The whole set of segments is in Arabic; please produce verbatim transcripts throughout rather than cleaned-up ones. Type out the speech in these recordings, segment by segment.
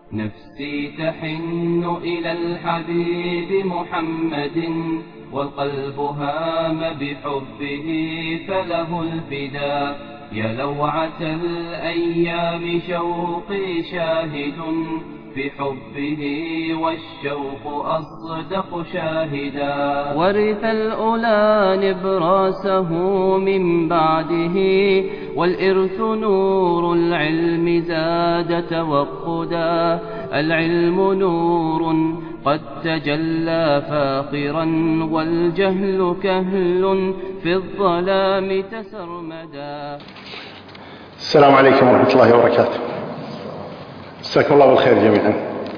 نفسي تحن إلى الحبيب محمد والقلب هام بحبه فله الفداء. يا لوعة الأيام شوقي شاهد في حبه والشوق أصدق شاهدا. ورث الأولى نبراسه من بعده والإرث نور العلم زاد توقدا. العلم نور قد تجلى فاخرا والجهل كهل في الظلام تسرمدا. السلام عليكم ورحمة الله وبركاته. مساكم الله بالخير جميعا.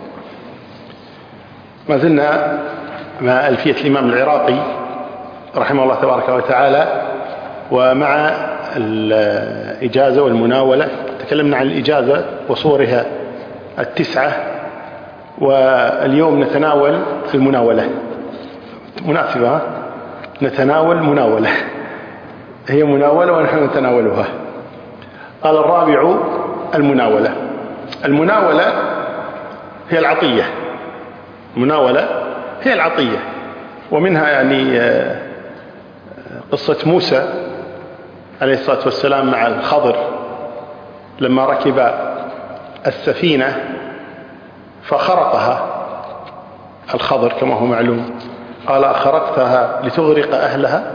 ما زلنا مع ألفية الإمام العراقي رحمه الله تبارك وتعالى ومع الإجازة والمناولة. تكلمنا عن الإجازة وصورها التسعة، واليوم نتناول المناولة. مناسبة نتناول مناولة، هي مناولة ونحن نتناولها. قال الرابع المناولة. المناولة هي العطية. المناولة هي العطية، ومنها يعني قصة موسى عليه الصلاة والسلام مع الخضر لما ركب السفينة فخرقها الخضر كما هو معلوم. قال أخرقتها لتغرق أهلها؟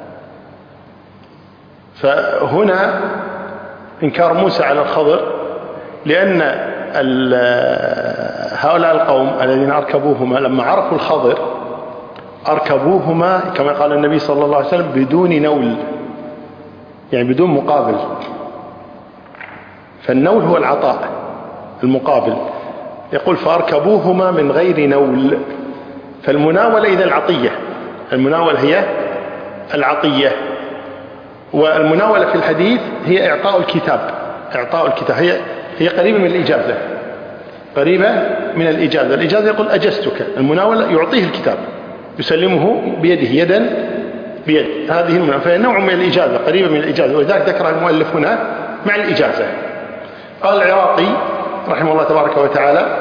فهنا إنكار موسى على الخضر، لأن هؤلاء القوم الذين أركبوهما لما عرفوا الخضر أركبوهما كما قال النبي صلى الله عليه وسلم بدون نول، يعني بدون مقابل. فالنول هو العطاء المقابل. يقول فأركبوهما من غير نول. فالمناولة إذا العطية، المناولة هي العطية. والمناولة في الحديث هي إعطاء الكتاب. إعطاء الكتاب هي هي قريبة من الإجازة، قريبة من الإجازة. الإجازة يقول أجزتك، المناولة يعطيه الكتاب يسلمه بيده يدا بيد. هذه المناولة فهي نوع من الإجازة، قريبة من الإجازة، ولذلك ذكر المؤلف هنا مع الإجازة. قال العراقي رحمه الله تبارك وتعالى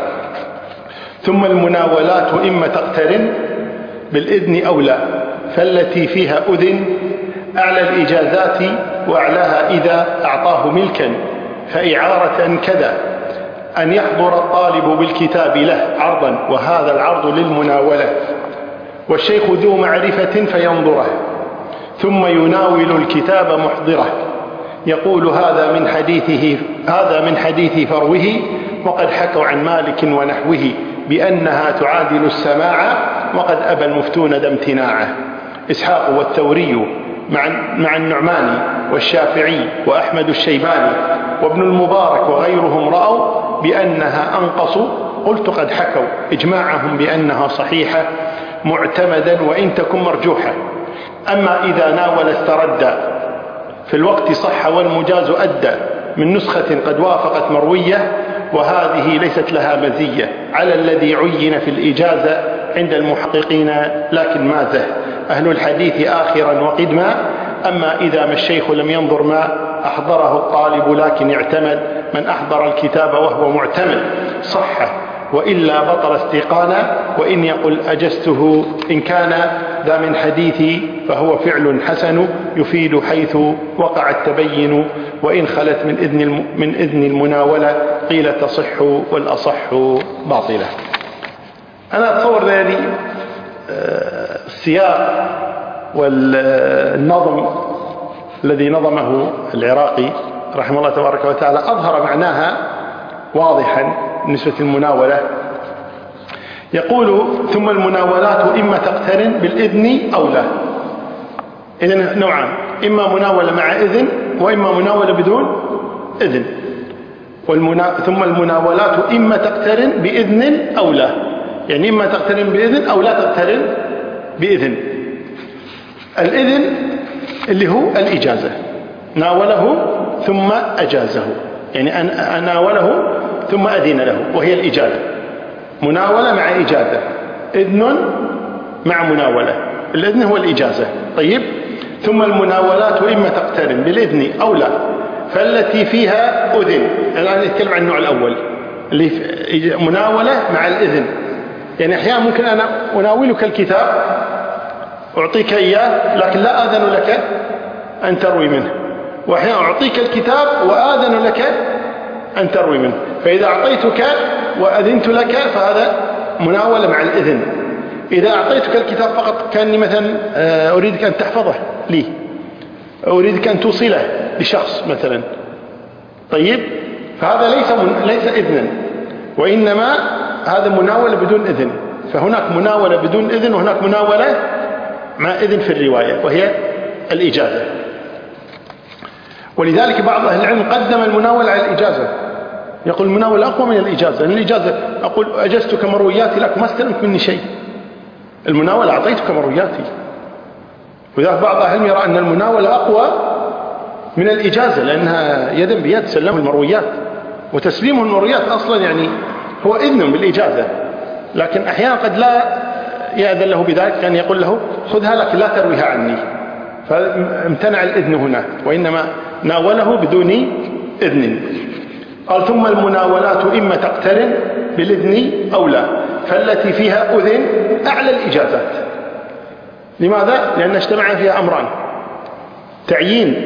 ثم المناولات إما تقترن بالإذن أو لا، فالتي فيها أذن أعلى الإجازات وأعلاها إذا أعطاه ملكا فإعارة كذا أن يحضر الطالب بالكتاب له عرضا، وهذا العرض للمناولة، والشيخ ذو معرفة فينظره ثم يناول الكتاب محضره، يقول هذا من حديثه هذا من حديث فروه، وقد حكوا عن مالك ونحوه بأنها تعادل السماع، وقد أبى المفتون ذا امتناعه. إسحاق والثوري مع مع النعماني والشافعي وأحمد الشيباني وابن المبارك وغيرهم رأوا بأنها أنقص، قلت قد حكوا إجماعهم بأنها صحيحة معتمدا وإن تكن مرجوحة. أما إذا ناول استرد في الوقت صح والمجاز أدى من نسخة قد وافقت مروية، وهذه ليست لها مزية على الذي عين في الإجازة عند المحققين، لكن مازه أهل الحديث آخرا وقدما. أما إذا ما الشيخ لم ينظر ما أحضره الطالب لكن اعتمد، من أحضر الكتاب وهو معتمد صح، وإلا بطل استيقانا. وإن يقل أجزته إن كان ذا من حديثي فهو فعل حسن يفيد حيث وقع التبين، وإن خلت من إذن من إذن المناولة قيل تصح والأصح باطلة. أنا أتصور ذلك السياق والنظم الذي نظمه العراقي رحمه الله تبارك وتعالى أظهر معناها واضحا بالنسبة للمناولة. يقول ثم المناولات إما تقترن بالإذن أو لا. إذن نوعان، إما مناولة مع إذن وإما مناولة بدون إذن. والمنا... ثم المناولات إما تقترن بإذن أو لا، يعني إما تقترن بإذن أو لا تقترن بإذن. الإذن اللي هو الإجازة، ناوله ثم أجازه، يعني أن ناوله ثم أذن له، وهي الإجازة. مناولة مع إجازة، إذن مع مناولة. الإذن هو الإجازة. طيب، ثم المناولات إما تقترن بالإذن أو لا، فالتي فيها أذن. الآن نتكلم عن النوع الأول اللي مناولة مع الإذن. يعني أحيانا ممكن أنا أناولك الكتاب أعطيك إياه لكن لا آذن لك أن تروي منه، وأحيانا أعطيك الكتاب وآذن لك أن تروي منه. فإذا أعطيتك وأذنت لك فهذا مناولة مع الإذن. إذا أعطيتك الكتاب فقط كأني مثلا أريدك أن تحفظه لي، أريدك أن توصله لشخص مثلا، طيب فهذا ليس من ليس إذنا، وإنما هذا مناولة بدون إذن. فهناك مناولة بدون إذن وهناك مناولة مع إذن في الرواية وهي الإجازة. ولذلك بعض أهل العلم قدم المناولة على الإجازة، يقول المناولة أقوى من الإجازة، لأن الإجازة أقول أجزتك مروياتي لك ما استلمت مني شيء، المناولة أعطيتك مروياتي. وذلك بعض أهل العلم يرى أن المناولة أقوى من الإجازة لأنها يدا بيد سلمه المرويات، وتسليمه المرويات أصلا يعني هو إذن بالإجازة، لكن أحيانا قد لا يأذن له بذلك، كان يقول له خذها لكن لا ترويها عني، فامتنع الإذن هنا، وإنما ناوله بدون إذن. قال ثم المناولات إما تقترن بالإذن أو لا، فالتي فيها أذن أعلى الإجازات. لماذا؟ لأن اجتمع فيها أمران: تعيين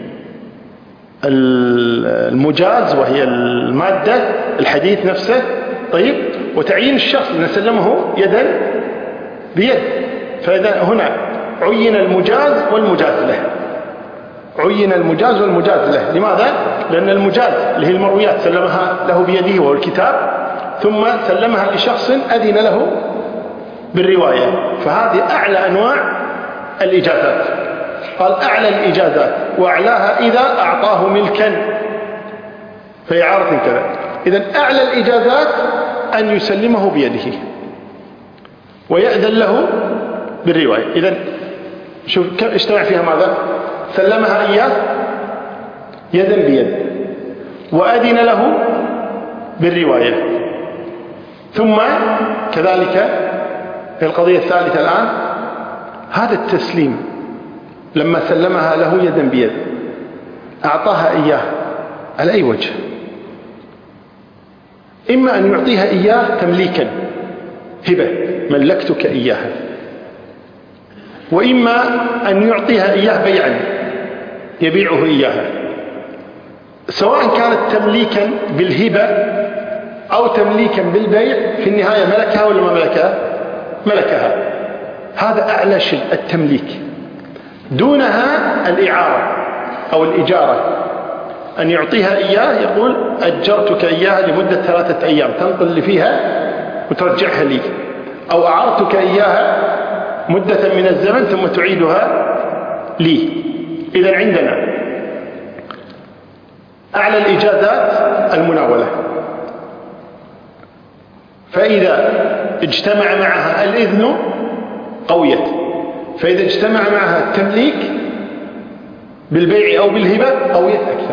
المجاز وهي المادة الحديث نفسه، طيب، وتعيين الشخص الذي سلمه يدا بيد. فإذا هنا عين المجاز والمجاز له، عين المجاز والمجاز له. لماذا؟ لأن المجاز اللي هي المرويات سلمها له بيده وهو الكتاب، ثم سلمها لشخص أذن له بالرواية، فهذه أعلى أنواع الإجازات. قال أعلى الإجازات وأعلاها إذا أعطاه ملكا في إعارة كذا. إذن أعلى الإجازات أن يسلمه بيده ويأذن له بالرواية. إذن شوف كم اجتمع فيها ماذا؟ سلمها إياه يدا بيد، وأذن له بالرواية، ثم كذلك في القضية الثالثة الآن هذا التسليم لما سلمها له يدا بيد أعطاها إياه على أي وجه؟ إما أن يعطيها إياه تمليكا هبة ملكتك إياها، وإما أن يعطيها إياه بيعا يبيعه إياها. سواء كانت تمليكا بالهبة أو تمليكا بالبيع، في النهاية ملكها ولا ما ملكها؟ ملكها. هذا أعلى شيء التمليك، دونها الإعارة أو الإجارة، أن يعطيها إياه يقول أجرتك إياها لمدة ثلاثة أيام تنقل اللي فيها وترجعها لي، أو أعرتك إياها مدة من الزمن ثم تعيدها لي. إذن عندنا أعلى الإجازات المناولة، فإذا اجتمع معها الإذن قويت، فإذا اجتمع معها التمليك بالبيع أو بالهبة قويت أكثر.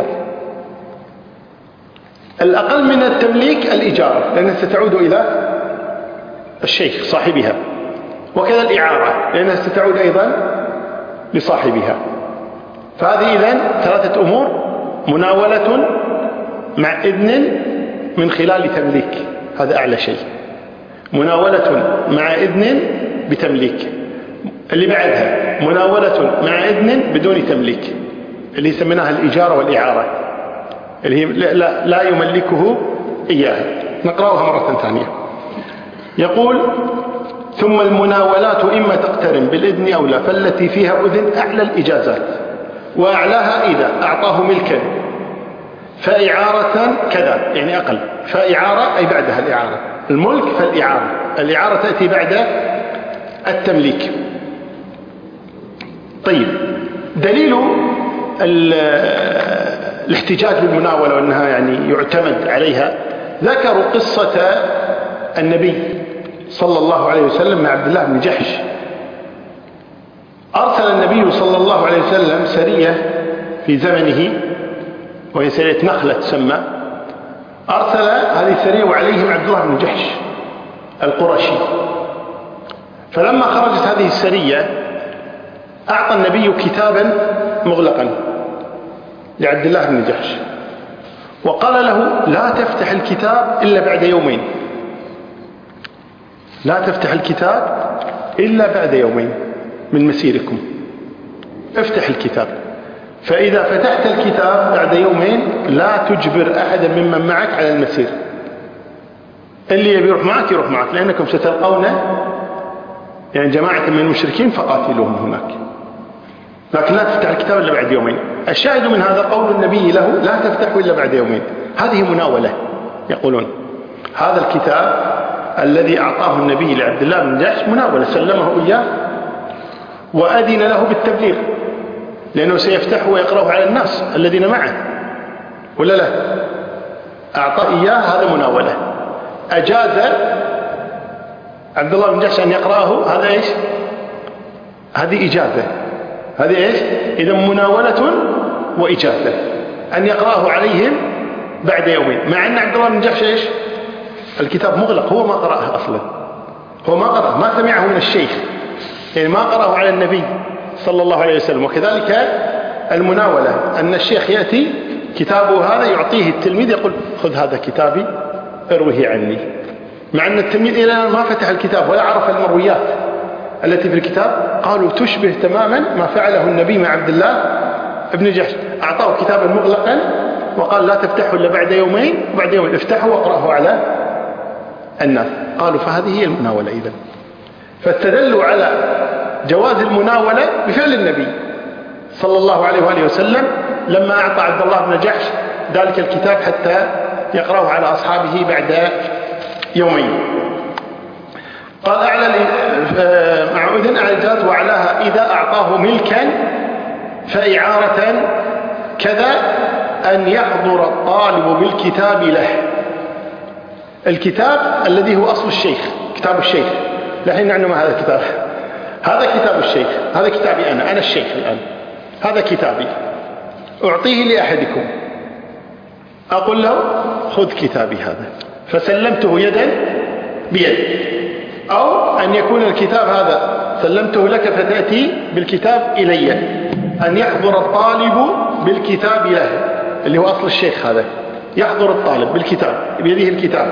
الأقل من التمليك الإجارة لأنها ستعود إلى الشيخ صاحبها، وكذا الإعارة لأنها ستعود أيضا لصاحبها. فهذه إذن ثلاثة أمور: مناولة مع إذن من خلال تمليك، هذا أعلى شيء، مناولة مع إذن بتمليك، اللي بعدها مناولة مع إذن بدون تمليك اللي سميناها الإجارة والإعارة، اللي هي لا, لا يملكه إياها. نقرأها مرة ثانية. يقول ثم المناولات إما تقترن بالإذن أو لا، فالتي فيها أذن أعلى الإجازات، وأعلاها إذا أعطاه ملكا فإعارة كذا، يعني أقل، فإعارة أي بعدها الإعارة، الملك فالإعارة، الإعارة تأتي بعد التمليك. طيب، دليل الاحتجاج بالمناولة وأنها يعني يعتمد عليها، ذكروا قصة النبي صلى الله عليه وسلم مع عبد الله بن جحش. أرسل النبي صلى الله عليه وسلم سرية في زمنه، وهي سرية نخلة تسمى. أرسل هذه السرية وعليهم عبد الله بن جحش القرشي. فلما خرجت هذه السرية أعطى النبي كتابا مغلقا لعبد الله بن جحش، وقال له لا تفتح الكتاب إلا بعد يومين، لا تفتح الكتاب إلا بعد يومين من مسيركم، افتح الكتاب، فإذا فتحت الكتاب بعد يومين لا تجبر أحدا ممن معك على المسير، اللي يبي يروح معك يروح معك، لأنكم ستلقون يعني جماعة من المشركين فقاتلوهم هناك، لكن لا تفتح الكتاب إلا بعد يومين. الشاهد من هذا قول النبي له لا تفتحه إلا بعد يومين، هذه مناولة. يقولون هذا الكتاب الذي أعطاه النبي لعبد الله بن جحش مناولة، سلمه إياه وأذن له بالتبليغ، لأنه سيفتحه ويقرأه على الناس الذين معه، ولا لا؟ أعطاه إياه، هذا مناولة. أجاز عبد الله بن جحش أن يقرأه، هذا إيش؟ هذه إجازة، هذه إيش؟ إذا مناولة وإجازة أن يقرأه عليهم بعد يومين، مع أن عبد الله بن جحش إيش؟ الكتاب مغلق، هو ما قرأه أصلا، هو ما قرأه، ما سمعه من الشيخ، يعني ما قرأه على النبي صلى الله عليه وسلم. وكذلك المناولة أن الشيخ يأتي كتابه هذا يعطيه التلميذ، يقول خذ هذا كتابي اروه عني، مع أن التلميذ إلى الآن ما فتح الكتاب ولا عرف المرويات التي في الكتاب. قالوا تشبه تماما ما فعله النبي مع عبد الله بن جحش، أعطاه كتابا مغلقا وقال لا تفتحه إلا بعد يومين، وبعد يومين افتحه واقرأه على الناس. قالوا فهذه هي المناولة إذن، فاستدلوا على جواز المناولة بفعل النبي صلى الله عليه وآله وسلم لما أعطى عبد الله بن جحش ذلك الكتاب حتى يقرأه على أصحابه بعد يومين. قال أعلى مع أذن أعلى الجواز وأعلاها إذا أعطاه ملكا فإعارة كذا أن يحضر الطالب بالكتاب له. الكتاب الذي هو أصل الشيخ، كتاب الشيخ، لحين نعلم هذا الكتاب، هذا كتاب الشيخ، هذا كتابي أنا، أنا الشيخ الآن، هذا كتابي أعطيه لأحدكم، أقول له خذ كتابي هذا، فسلمته يدا بيد. أو أن يكون الكتاب هذا سلمته لك فتأتي بالكتاب إلي، أن يحضر الطالب بالكتاب له، اللي هو أصل الشيخ، هذا يحضر الطالب بالكتاب بيده الكتاب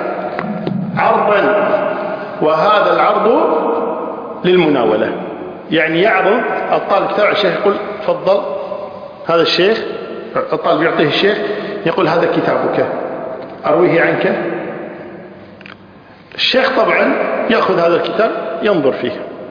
عرضا، وهذا العرض للمناولة، يعني يعرض الطالب كتاب على الشيخ، يقول تفضل هذا الشيخ، الطالب يعطيه الشيخ، يقول هذا كتابك أرويه عنك. الشيخ طبعا يأخذ هذا الكتاب ينظر فيه،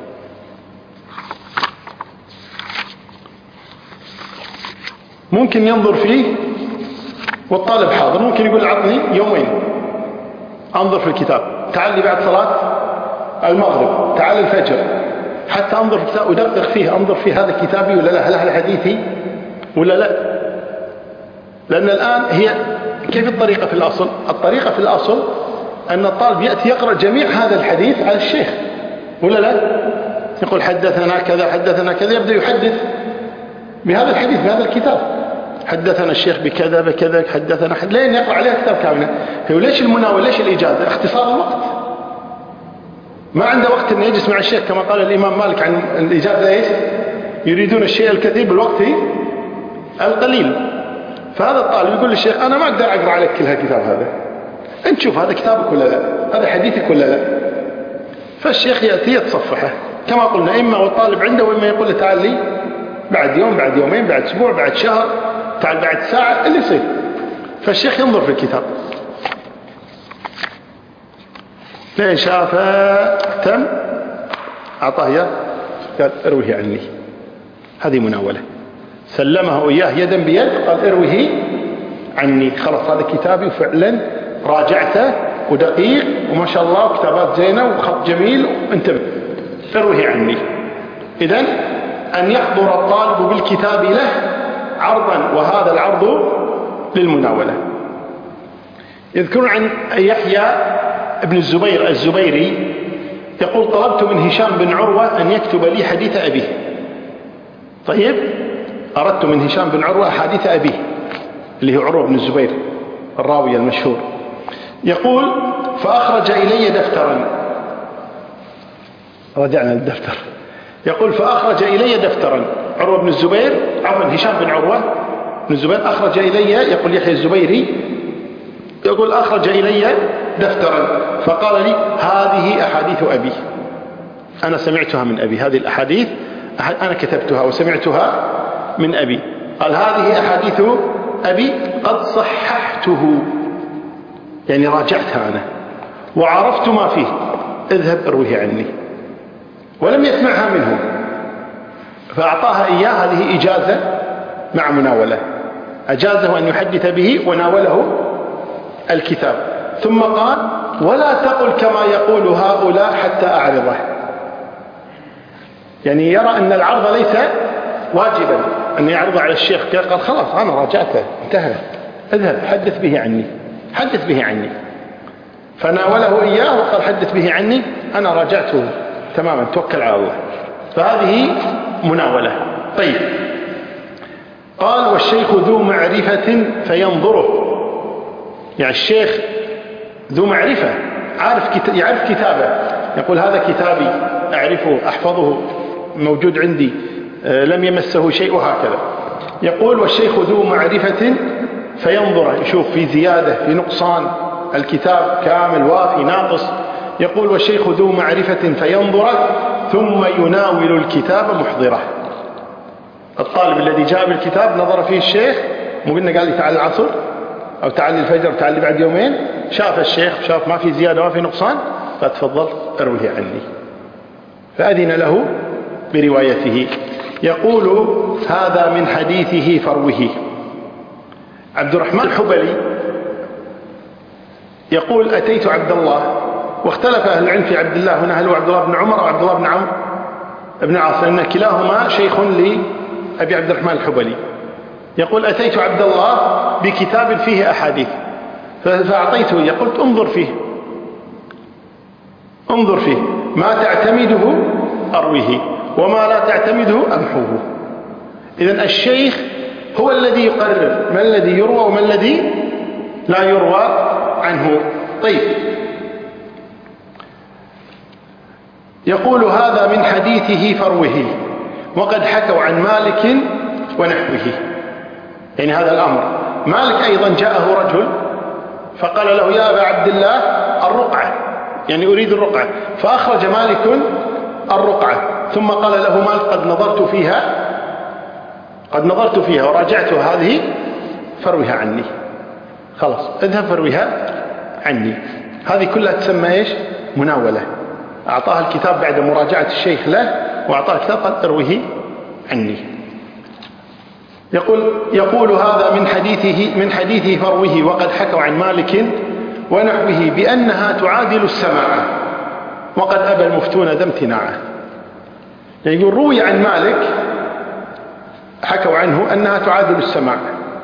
ممكن ينظر فيه والطالب حاضر، ممكن يقول عطني يومين أنظر في الكتاب، تعال لي بعد صلاة المغرب، تعال الفجر، حتى أنظر في الكتاب أدقق فيه، أنظر في هذا كتابي ولا لا، هل هذا حديثي ولا لا. لأن الآن هي كيف الطريقة في الأصل؟ الطريقة في الأصل أن الطالب يأتي يقرأ جميع هذا الحديث على الشيخ ولا لا، يقول حدثنا كذا حدثنا كذا، يبدأ يحدث بهذا الحديث بهذا الكتاب، حدثنا الشيخ بكذا بكذا حدثنا حد، لين يقرأ عليها كتاب كامل. ليش المناولة؟ ليش الإجازة؟ اختصار الوقت، ما عنده وقت أن يجلس مع الشيخ، كما قال الإمام مالك عن الإجازة إيش؟ يريدون الشيء الكثير بالوقت القليل. فهذا الطالب يقول للشيخ أنا ما أقدر أقرأ عليك كل هالكتاب هذا، أنت شوف هذا كتابك ولا لا، هذا حديثك ولا لا. فالشيخ يأتي يتصفحه كما قلنا، إما والطالب عنده، وإما يقول له تعال لي بعد يوم بعد يومين بعد أسبوع بعد شهر، تعال بعد ساعة، اللي يصير. فالشيخ ينظر في الكتاب، لين شاف تم أعطاه إياه، قال ارويه عني، هذه مناولة، سلمه إياه يدا بيد، قال ارويه عني، خلاص هذا كتابي وفعلا راجعته ودقيق وما شاء الله وكتابات زينة وخط جميل، انتبه ارويه عني. إذن أن يحضر الطالب بالكتاب له عرضا، وهذا العرض للمناولة. يذكرون عن يحيى ابن الزبير الزبيري يقول طلبت من هشام بن عروة أن يكتب لي حديث أبيه. طيب أردت من هشام بن عروة حديث أبيه اللي هو عروة بن الزبير الراوي المشهور. يقول فأخرج إلي دفترا، رجعنا للدفتر، يقول فأخرج إلي دفترا، عروة بن الزبير عفوا هشام بن عروة بن الزبير أخرج إلي، يقول يحيى الزبيري يقول أخرج إلي دفترا فقال لي هذه أحاديث أبي، أنا سمعتها من أبي، هذه الأحاديث أنا كتبتها وسمعتها من أبي. قال هذه أحاديث أبي قد صححته، يعني راجعتها أنا وعرفت ما فيه، اذهب ارويه عني. ولم يسمعها منه، فأعطاها إياه، هذه إجازة مع مناولة، أجازه أن يحدث به وناوله الكتاب. ثم قال ولا تقل كما يقول هؤلاء حتى أعرضه، يعني يرى أن العرض ليس واجبا أن يعرض على الشيخ. قال خلاص أنا راجعته انتهى، اذهب حدث به عني، حدث به عني. فناوله إياه وقال حدث به عني، أنا راجعته تماما، توكل على الله. فهذه مناولة. طيب، قال والشيخ ذو معرفة فينظره، يعني الشيخ ذو معرفة، عارف كت... يعرف كتابه، يقول هذا كتابي أعرفه أحفظه موجود عندي، لم يمسه شيء، وهكذا. يقول والشيخ ذو معرفة فينظر، يشوف في زيادة في نقصان، الكتاب كامل وافي ناقص. يقول والشيخ ذو معرفة فينظر ثم يناول الكتاب محضره. الطالب الذي جاء بالكتاب نظر فيه الشيخ، مو قلنا قال لي تعال العصر أو تعال الفجر أو تعال بعد يومين، شاف الشيخ شاف ما في زيادة ما في نقصان، فتفضل ارويه عني، فأذن له بروايته. يقول هذا من حديثه فروه. عبد الرحمن الحبلي يقول أتيت عبد الله، واختلف أهل العلم في عبد الله هنا، هل هو عبد الله بن عمر أو عبد الله بن عمرو بن عاص، لأن كلاهما شيخ لأبي عبد الرحمن الحبلي. يقول أتيت عبد الله بكتاب فيه أحاديث فأعطيته، يقول انظر فيه، انظر فيه، ما تعتمده أرويه وما لا تعتمده أمحوه. إذن الشيخ هو الذي يقرر ما الذي يروى وما الذي لا يروى عنه. طيب، يقول هذا من حديثه فروه وقد حكوا عن مالك ونحوه، يعني هذا الأمر. مالك أيضا جاءه رجل فقال له يا أبا عبد الله الرقعة، يعني أريد الرقعة، فأخرج مالك الرقعة، ثم قال له مالك قد نظرت فيها قد نظرت فيها وراجعتها، هذه فروها عني، خلاص اذهب فروها عني. هذه كلها تسمى إيش؟ مناولة. أعطاها الكتاب بعد مراجعة الشيخ له، وأعطاه الكتاب قال اروه عني. يقول يقول هذا من حديثه من حديثه فروه وقد حكوا عن مالك ونحوه بأنها تعادل السماع وقد أبى المفتون ذا امتناعه. يعني يقول روي عن مالك، حكوا عنه أنها تعادل السماع،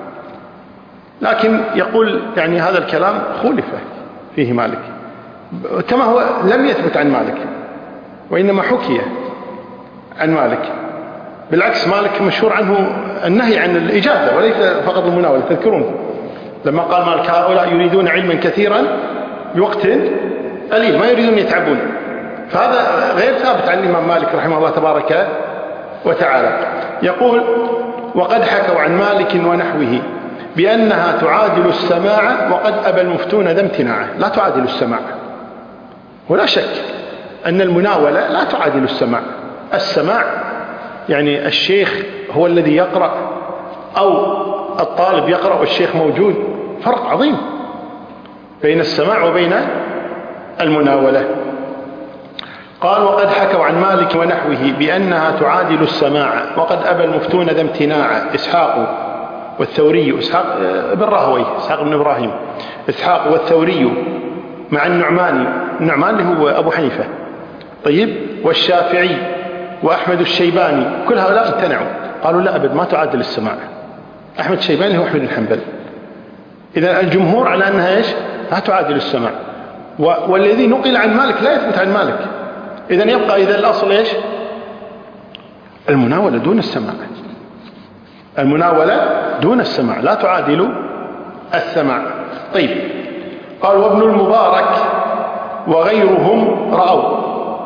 لكن يقول يعني هذا الكلام خولف فيه مالك، كما هو لم يثبت عن مالك وإنما حكي عن مالك. بالعكس مالك مشهور عنه النهي عن الإجازة وليس فقط المناولة. تذكرون لما قال مالك هؤلاء يريدون علما كثيرا بوقت قليل، ما يريدون يتعبون، فهذا غير ثابت عن الإمام مالك رحمه الله تبارك وتعالى. يقول وقد حكوا عن مالك ونحوه بأنها تعادل السماع وقد أبى المفتون ذا امتناعه. لا تعادل السماع، ولا شك أن المناولة لا تعادل السماع. السماع يعني الشيخ هو الذي يقرأ أو الطالب يقرأ والشيخ موجود، فرق عظيم بين السماع وبين المناولة. قال وقد حكوا عن مالك ونحوه بأنها تعادل السماع وقد أبى المفتون ذا امتناعا. إسحاق والثوري، إسحاق بن راهويه، إسحاق بن إبراهيم، إسحاق والثوري مع النعماني، النعمان اللي هو أبو حنيفة، طيب، والشافعي وأحمد الشيباني، كل هؤلاء امتنعوا، قالوا لا أبد ما تعادل السماع. أحمد الشيباني هو أحمد بن حنبل. إذا الجمهور على أنها إيش؟ لا تعادل السماع، والذي نقل عن مالك لا يثبت عن مالك. إذا يبقى إذا الأصل إيش؟ المناولة دون السماع، المناولة دون السماع لا تعادل السماع. طيب، قال وابن المبارك وغيرهم رأوا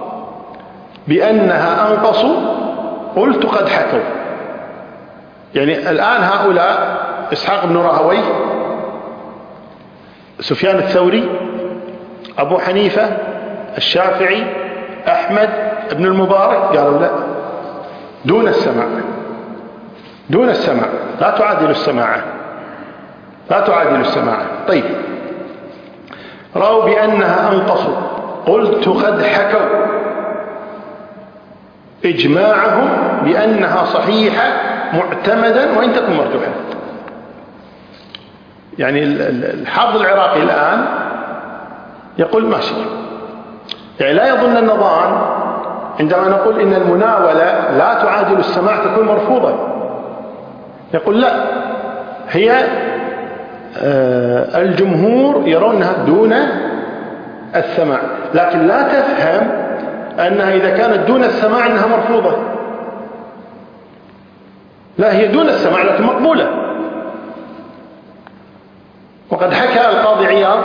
بأنها أنقص، قلت قد حكوا. يعني الآن هؤلاء إسحاق بن راهويه سفيان الثوري، أبو حنيفة، الشافعي، أحمد، ابن المبارك، قالوا لا، دون السماع، دون السماع، لا تعادل السماعة، لا تعادل السماعة. طيب، رأوا بأنها أنقص، قلت قد حكوا إجماعهم بأنها صحيحة معتمدا وإن تكن مرجوحة. يعني الحافظ العراقي الآن يقول ماشي، يعني لا يظن النظام عندما نقول إن المناولة لا تعادل السماع تكون مرفوضة، يقول لا، هي الجمهور يرونها دون السماع، لكن لا تفهم أنها إذا كانت دون السماع أنها مرفوضة، لا، هي دون السماع لكن مقبولة. وقد حكى القاضي عياض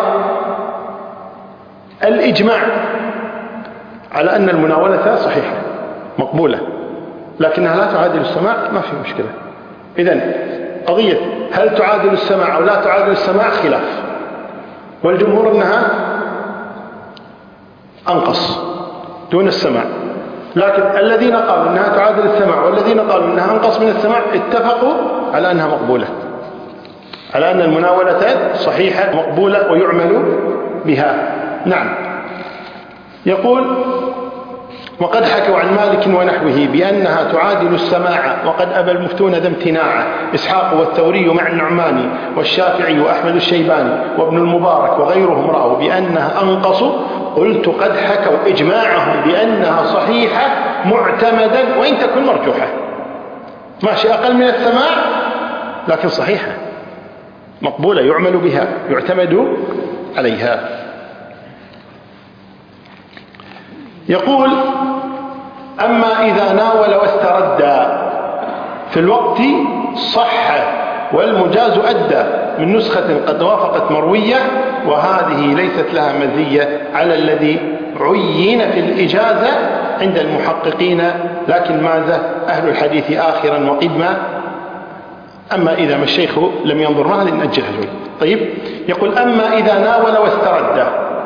الإجماع على أن المناولة صحيحة مقبولة لكنها لا تعادل السماع، ما في مشكلة. إذن قضية هل تعادل السماع أو لا تعادل السماع خلاف، والجمهور أنها أنقص دون السماع، لكن الذين قالوا أنها تعادل السماع والذين قالوا أنها أنقص من السماع اتفقوا على أنها مقبولة، على أن المناولة صحيحة مقبولة ويعمل بها. نعم. يقول وقد حكوا عن مالك ونحوه بأنها تعادل السماع، وقد أبى المفتون ذا امتناعا، إسحاق والثوري مع النعماني والشافعي وأحمد الشيباني وابن المبارك وغيرهم رأوا بأنها أنقص، قلت قد حكوا إجماعهم بأنها صحيحة معتمدا وإن تكن مرجوحة، ماشي، أقل من السماع لكن صحيحة مقبولة يعمل بها يعتمد عليها. يقول أما إذا ناول واسترد في الوقت صح، والمجاز أدى من نسخة قد وافقت مروية، وهذه ليست لها مزية على الذي عين في الإجازة عند المحققين، لكن ماذا أهل الحديث آخرا وقدما. أما إذا ما الشيخ لم ينظر معها لنأجلها شوي. طيب، يقول أما إذا ناول واسترد،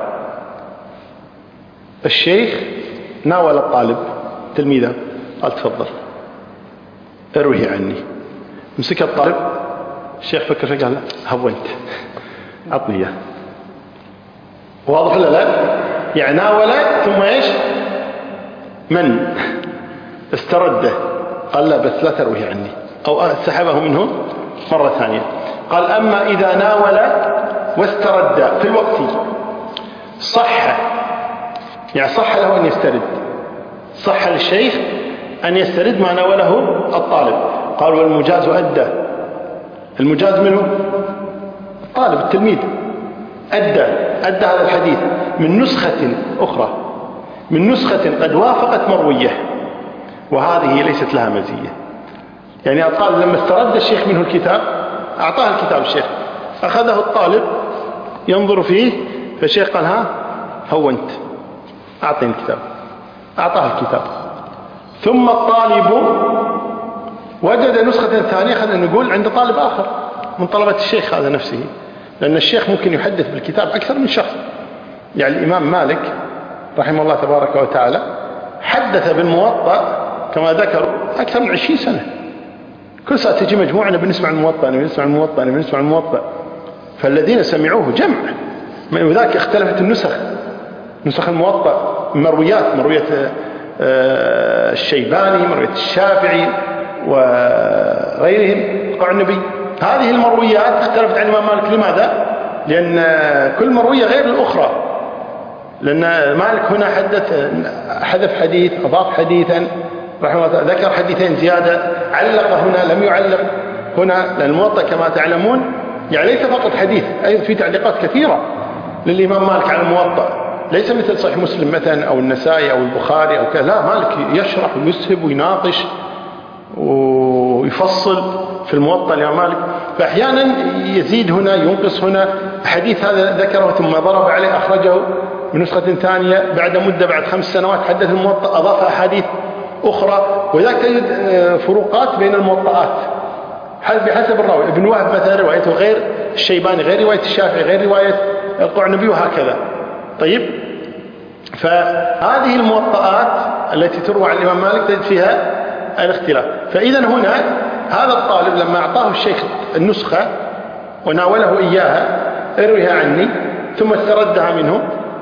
الشيخ ناول الطالب تلميذه، قال تفضل اروه عني، مسك الطالب، الشيخ فكر فيه قال هونت عطني اياه. واضح ولا لا؟ يعني ناول ثم ايش؟ من استرده قال لا بس لا تروه عني، او سحبه منه مرة ثانية. قال أما إذا ناول واسترد في الوقت صح، يعني صح له أن يسترد، صح للشيخ أن يسترد ما ناوله الطالب. قال والمجاز أدى، المجاز منه الطالب التلميذ، أدى أدى هذا الحديث من نسخة أخرى، من نسخة قد وافقت مروية، وهذه ليست لها مزية. يعني الطالب لما استرد الشيخ منه الكتاب، أعطاه الكتاب الشيخ، أخذه الطالب ينظر فيه، فالشيخ قال ها هونت أعطيني الكتاب، أعطاه الكتاب. ثم الطالب وجد نسخة ثانية، خلينا نقول عند طالب آخر من طلبة الشيخ هذا نفسه، لأن الشيخ ممكن يحدث بالكتاب أكثر من شخص. يعني الإمام مالك رحمه الله تبارك وتعالى حدث بالموطأ كما ذكر أكثر من عشرين سنة، كل ساعة تجي مجموعة بنسمع الموطأ بنسمع الموطأ بنسمع الموطأ، فالذين سمعوه جمع، من ذاك اختلفت النسخ، نسخ الموطأ، مرويات، مروية الشيباني، مروية الشافعي وغيرهم قال النبي، هذه المرويات اختلفت عن الإمام مالك. لماذا؟ لأن كل مروية غير الأخرى، لأن مالك هنا حدث حذف حديث، أضاف حديثا رحمه الله، ذكر حديثين زيادة، علق هنا لم يعلق هنا، لأن الموطأ كما تعلمون يعني ليس فقط حديث، أيضا في تعليقات كثيرة للإمام مالك على الموطأ، ليس مثل صحيح مسلم مثلا أو النسائي أو البخاري أو كذا، لا، مالك يشرح ويسهب ويناقش ويفصل في الموطأ الإمام مالك، فأحيانا يزيد هنا ينقص هنا، حديث هذا ذكره ثم ضرب عليه أخرجه بنسخة ثانية، بعد مدة بعد خمس سنوات حدث الموطأ أضاف أحاديث أخرى، وذلك تجد فروقات بين الموطئات، بحسب الراوي. ابن وهب مثلا روايته غير الشيباني، غير رواية الشافعي، غير رواية القعنبي، وهكذا. طيب، فهذه الموطئات التي تروى عن الإمام مالك تجد فيها الاختلاف. فإذا هنا هذا الطالب لما أعطاه الشيخ النسخة وناوله إياها، ارويها عني، ثم استردها منه،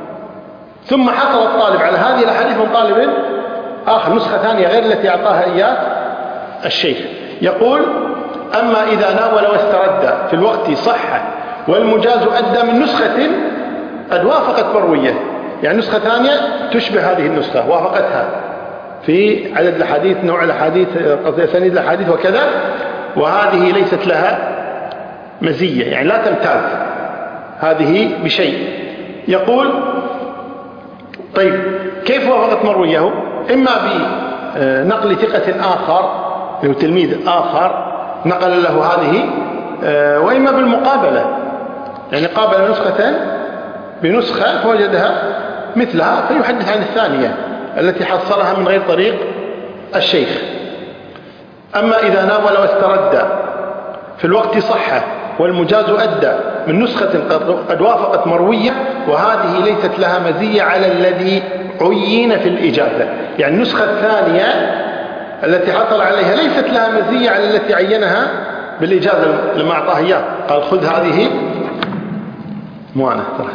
ثم حصل الطالب على هذه الأحاديث من طالب آخر نسخة ثانية غير التي أعطاها إياه الشيخ، يقول: أما إذا ناول واسترد في الوقت صح والمجاز أدى من نسخة قد وافقت مروية، يعني نسخة ثانية تشبه هذه النسخة وافقتها في عدد الحديث، نوع الحديث، قصدي أسانيد الحديث وكذا، وهذه ليست لها مزية، يعني لا تمتاز هذه بشيء. يقول: طيب كيف وافقت مرويه؟ إما بنقل ثقة آخر، أو تلميذ آخر نقل له هذه، وإما بالمقابلة، يعني قابل نسخة بنسخة فوجدها مثلها فيحدث عن الثانية التي حصلها من غير طريق الشيخ. أما إذا ناول واسترد في الوقت صح والمجاز أدى من نسخة قد وافقت مروية، وهذه ليست لها مزية على الذي عين في الإجازة، يعني النسخة الثانية التي حصل عليها ليست لها مزية على التي عينها بالإجازة لما أعطاها إياه. قال: خذ هذه، مو أنا ترى.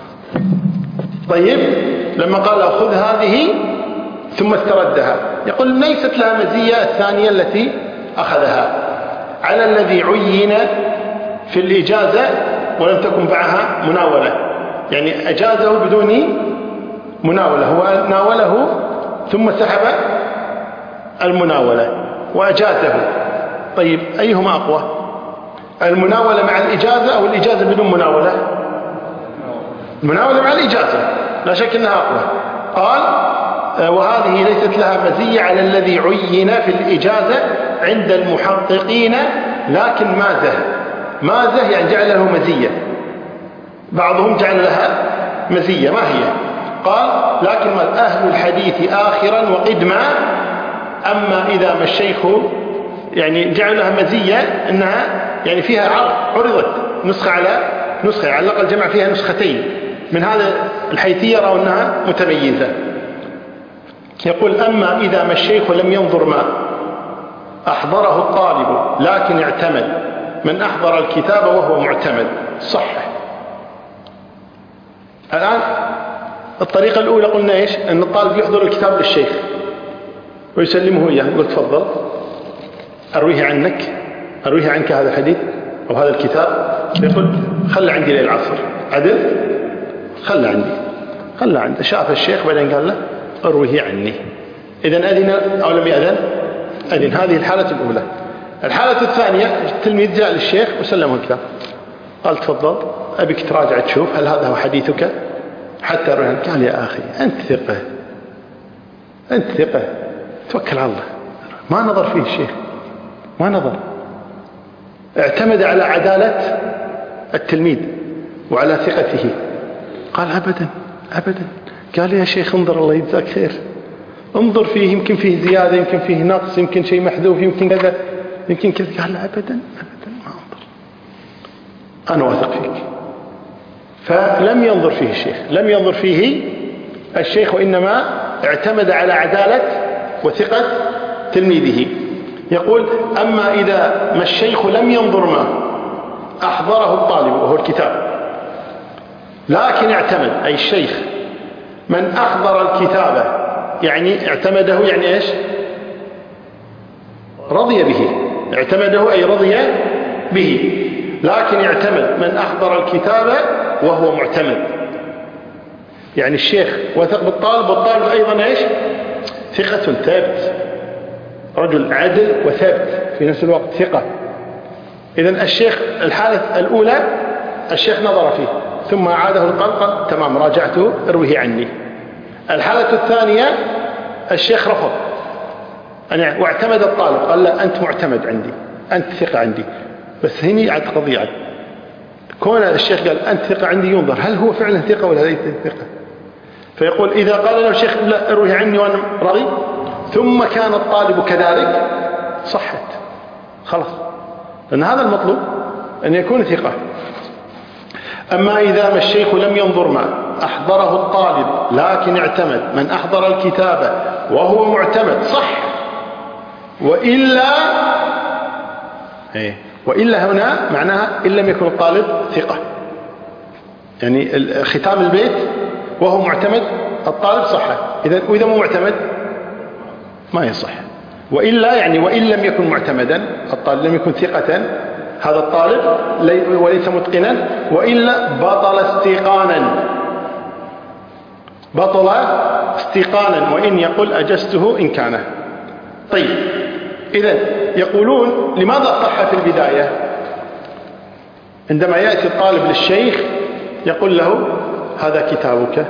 طيب، لما قال له خذ هذه ثم استردها، يقول ليست لها مزية الثانية التي أخذها على الذي عين في الإجازة ولم تكن معها مناولة، يعني أجازه بدون مناولة، هو ناوله ثم سحب المناولة وأجازه. طيب، أيهما أقوى؟ المناولة مع الإجازة أو الإجازة بدون مناولة؟ المناولة مع الإجازة لا شك أنها أقوى. قال: وهذه ليست لها مزية على الذي عين في الإجازة عند المحققين، لكن مازه مازه يعني جعل له مزية، بعضهم جعل لها مزية، ما هي؟ قال: لكن أهل الحديث آخرا وقدما، أما إذا ما الشيخ يعني جعل لها مزية أنها يعني فيها عرض، عرضت نسخة على نسخة، على الأقل جمع فيها نسختين، من هذا الحيثية يرى أنها متميزة. يقول: أما إذا ما الشيخ لم ينظر ما أحضره الطالب لكن اعتمد من أحضر الكتاب وهو معتمد، صح. الآن الطريقة الأولى قلنا إيش؟ أن الطالب يحضر الكتاب للشيخ ويسلمه إياه، يقول: تفضل أرويه عنك، أرويه عنك هذا الحديث أو هذا الكتاب. يقول: خلى عندي ليل العصر، عدل خلى عندي، خلى عندي. شاف الشيخ بعدين قال له: أرويه عني. إذن أذن أو لم يأذن؟ أذن. هذه الحالة الأولى. الحالة الثانية: التلميذ جاء للشيخ وسلمه الكتاب، قال: تفضل أبيك تراجع تشوف هل هذا هو حديثك حتى أرويه عنك. قال: يا أخي أنت ثقة، أنت ثقة، توكل على الله. ما نظر فيه الشيخ، ما نظر، اعتمد على عدالة التلميذ وعلى ثقته. قال: أبدا أبدا. قال: يا شيخ انظر الله يجزاك خير، انظر فيه، يمكن فيه زيادة، يمكن فيه نقص، يمكن شيء محذوف، يمكن كذا، يمكن كذا. قال: لا أبدا أبدا، ما انظر، أنا واثق فيك. فلم ينظر فيه الشيخ، لم ينظر فيه الشيخ، وإنما اعتمد على عدالة وثقة تلميذه. يقول: أما إذا ما الشيخ لم ينظر ما أحضره الطالب وهو الكتاب لكن اعتمد، أي الشيخ من أحضر الكتابة، يعني اعتمده، يعني إيش؟ رضي به، اعتمده أي رضي به، لكن اعتمد من أحضر الكتابة وهو معتمد، يعني الشيخ وثق بالطالب والطالب أيضا إيش؟ ثقة ثابت، رجل عدل وثابت في نفس الوقت، ثقة. إذن الشيخ الحالة الأولى الشيخ نظر فيه ثم أعاده القلق، تمام راجعته اروه عني. الحالة الثانية الشيخ رفض أنا واعتمد الطالب، قال: لا أنت معتمد عندي، أنت ثقة عندي. بس هني عاد قضية، عاد كون الشيخ قال أنت ثقة عندي، ينظر هل هو فعلا ثقة ولا ليس ثقة. فيقول: إذا قال له الشيخ لا اروه عني وأنا راضي، ثم كان الطالب كذلك، صحت خلاص، لأن هذا المطلوب أن يكون ثقة. أما إذا ما الشيخ لم ينظر ما أحضره الطالب لكن اعتمد، من أحضر الكتابة وهو معتمد صح، وإلا وإلا هنا معناها إن لم يكن الطالب ثقة، يعني ختام البيت وهو معتمد الطالب صحة، إذا وإذا مو معتمد ما يصح. وإلا يعني وإن لم يكن معتمدا الطالب، لم يكن ثقة هذا الطالب وليس متقنا، وإلا بطل استيقانا، بطل استيقانا وإن يقول أجزته إن كان. طيب إذن يقولون لماذا صح في البداية؟ عندما يأتي الطالب للشيخ يقول له هذا كتابك،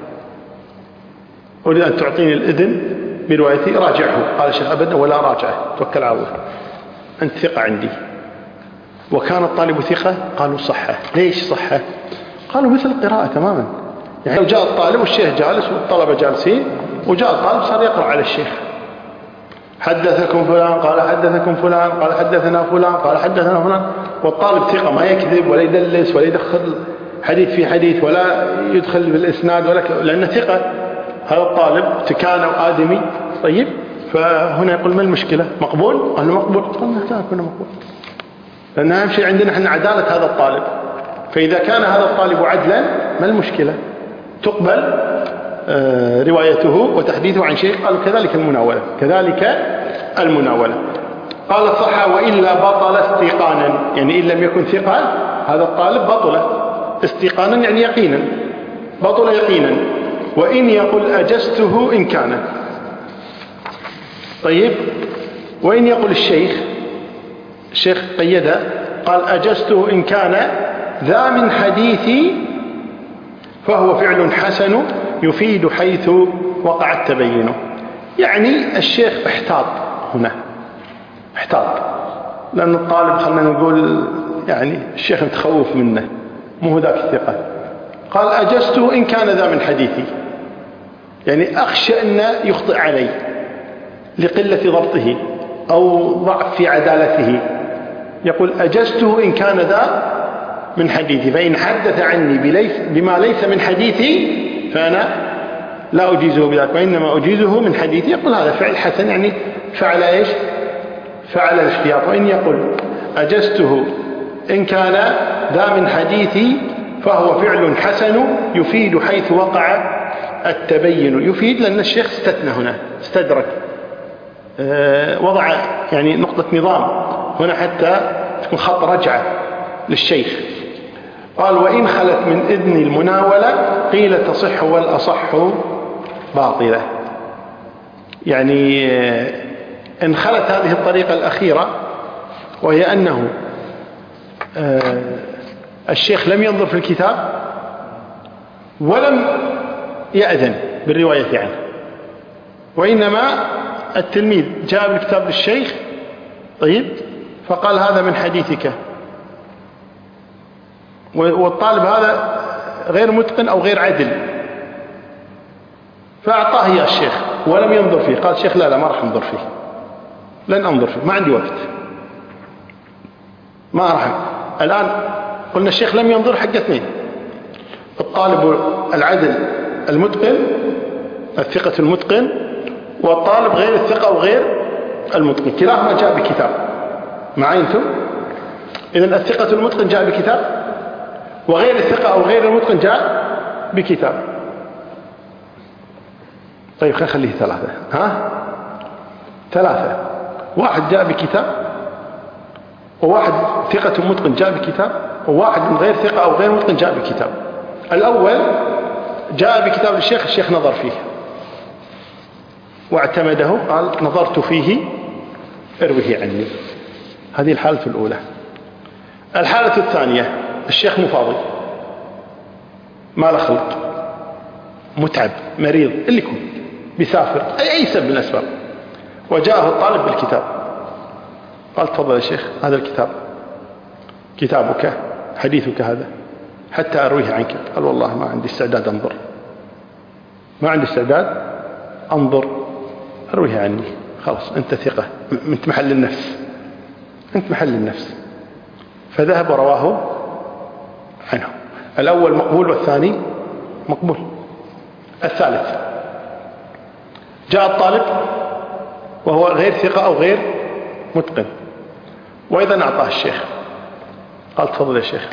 أريد أن تعطيني الإذن بروايتي راجعه. قال الشيخ أبدا ولا راجعه، توكل على الله، أنت ثقة عندي. وكان الطالب ثقة؟ قالوا صحة. ليش صحة؟ قالوا مثل القراءة تماما، يعني لو جاء الطالب والشيخ جالس والطلبة جالسين وجاء الطالب صار يقرأ على الشيخ، حدثكم فلان قال حدثكم فلان قال حدثنا فلان قال حدثنا فلان، والطالب ثقة ما يكذب ولا يدلس ولا يدخل حديث في حديث ولا يدخل بالإسناد ولا ك... لأنه ثقة هذا الطالب تكان وآدمي. طيب فهنا يقول ما المشكلة؟ مقبول؟ قال له مقبول. قال لا كنا مقبول، لأن أهم شيء عندنا احنا عدالة هذا الطالب، فإذا كان هذا الطالب عدلا ما المشكلة؟ تقبل آه روايته وتحديثه عن شيء. قالوا كذلك المناولة، كذلك المناولة. قال صح وإلا بطل استيقانا، يعني إن لم يكن ثقة هذا الطالب بطل استيقانا، يعني يقينا، بطل يقينا. وإن يقول أجزته إن كان. طيب وإن يقول الشيخ، الشيخ قيده قال أجزته إن كان ذا من حديثي فهو فعل حسن يفيد حيث وقع التبين. يعني الشيخ احتاط هنا، احتاط، لأن الطالب خلنا نقول يعني الشيخ متخوف منه، مو ذاك الثقة. قال أجزته إن كان ذا من حديثي، يعني أخشى أن يخطئ علي لقلة ضبطه أو ضعف في عدالته، يقول أجزته إن كان ذا من حديثي، فإن حدث عني بليس بما ليس من حديثي فأنا لا أجيزه بذلك، وإنما أجيزه من حديثي. يقول هذا فعل حسن، يعني فعل إيش؟ فعل الاحتياط. وإن يقول أجزته إن كان ذا من حديثي فهو فعل حسن يفيد حيث وقع التبين. يفيد لأن الشيخ استثنى هنا، استدرك، أه وضع يعني نقطة نظام هنا حتى تكون خط رجعة للشيخ. قال وإن خلت من إذن المناولة قيل تصح والأصح باطلة. يعني إن خلت هذه الطريقة الأخيرة، وهي أنه أه الشيخ لم ينظر في الكتاب ولم يأذن بالرواية عنه، وإنما التلميذ جاء بالكتاب للشيخ طيب فقال هذا من حديثك، والطالب هذا غير متقن أو غير عدل، فأعطاه إياه الشيخ ولم ينظر فيه. قال الشيخ لا لا ما راح انظر فيه، لن أنظر فيه، ما عندي وقت، ما راح. الآن قلنا الشيخ لم ينظر حق اثنين، الطالب العدل المتقن، الثقة المتقن، والطالب غير الثقة وغير المتقن، كلاهما جاء بكتاب. معي أنتم؟ إذن الثقة المتقن جاء بكتاب، وغير الثقة أو غير المتقن جاء بكتاب. طيب خلينا نخليه ثلاثة. ها؟ ثلاثة، واحد جاء بكتاب، وواحد ثقة متقن جاء بكتاب، وواحد من غير ثقة أو غير متقن جاء بكتاب. الأول جاء بكتاب الشيخ، الشيخ نظر فيه واعتمده، قال نظرت فيه اروه عني. هذه الحالة الأولى. الحالة الثانية الشيخ مفاضي، ما له خلق، متعب، مريض، اللي يكون بيسافر، أي أي سبب من الأسباب، وجاءه الطالب بالكتاب، قال تفضل يا شيخ هذا الكتاب كتابك حديثك هذا حتى أرويه عنك. قال والله ما عندي استعداد أنظر، ما عندي استعداد أنظر، أرويه عني. خلاص أنت ثقة، أنت محل النفس، أنت محل النفس، فذهب ورواه عنه. الأول مقبول والثاني مقبول. الثالث جاء الطالب وهو غير ثقة أو غير متقن، وأيضا أعطاه الشيخ، قال تفضل يا شيخ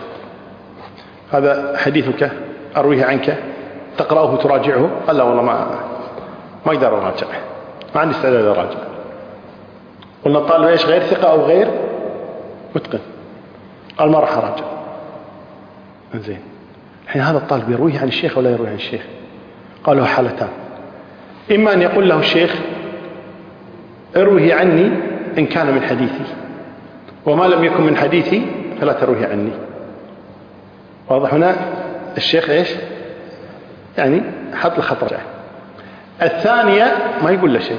هذا حديثك أرويه عنك تقرأه تراجعه. قال لا والله ما ما أقدر أراجع، ما عندي استعداد أراجع. قلنا الطالب إيش غير ثقة أو غير متقن؟ قال ما راح أراجع. زين الحين هذا الطالب يرويه عن الشيخ ولا يرويه عن الشيخ؟ قال له حالتان، إما أن يقول له الشيخ ارويه عني إن كان من حديثي، وما لم يكن من حديثي فلا ترويه عني. واضح هنا الشيخ إيش يعني حط الخطر. الثانية ما يقول له شيء،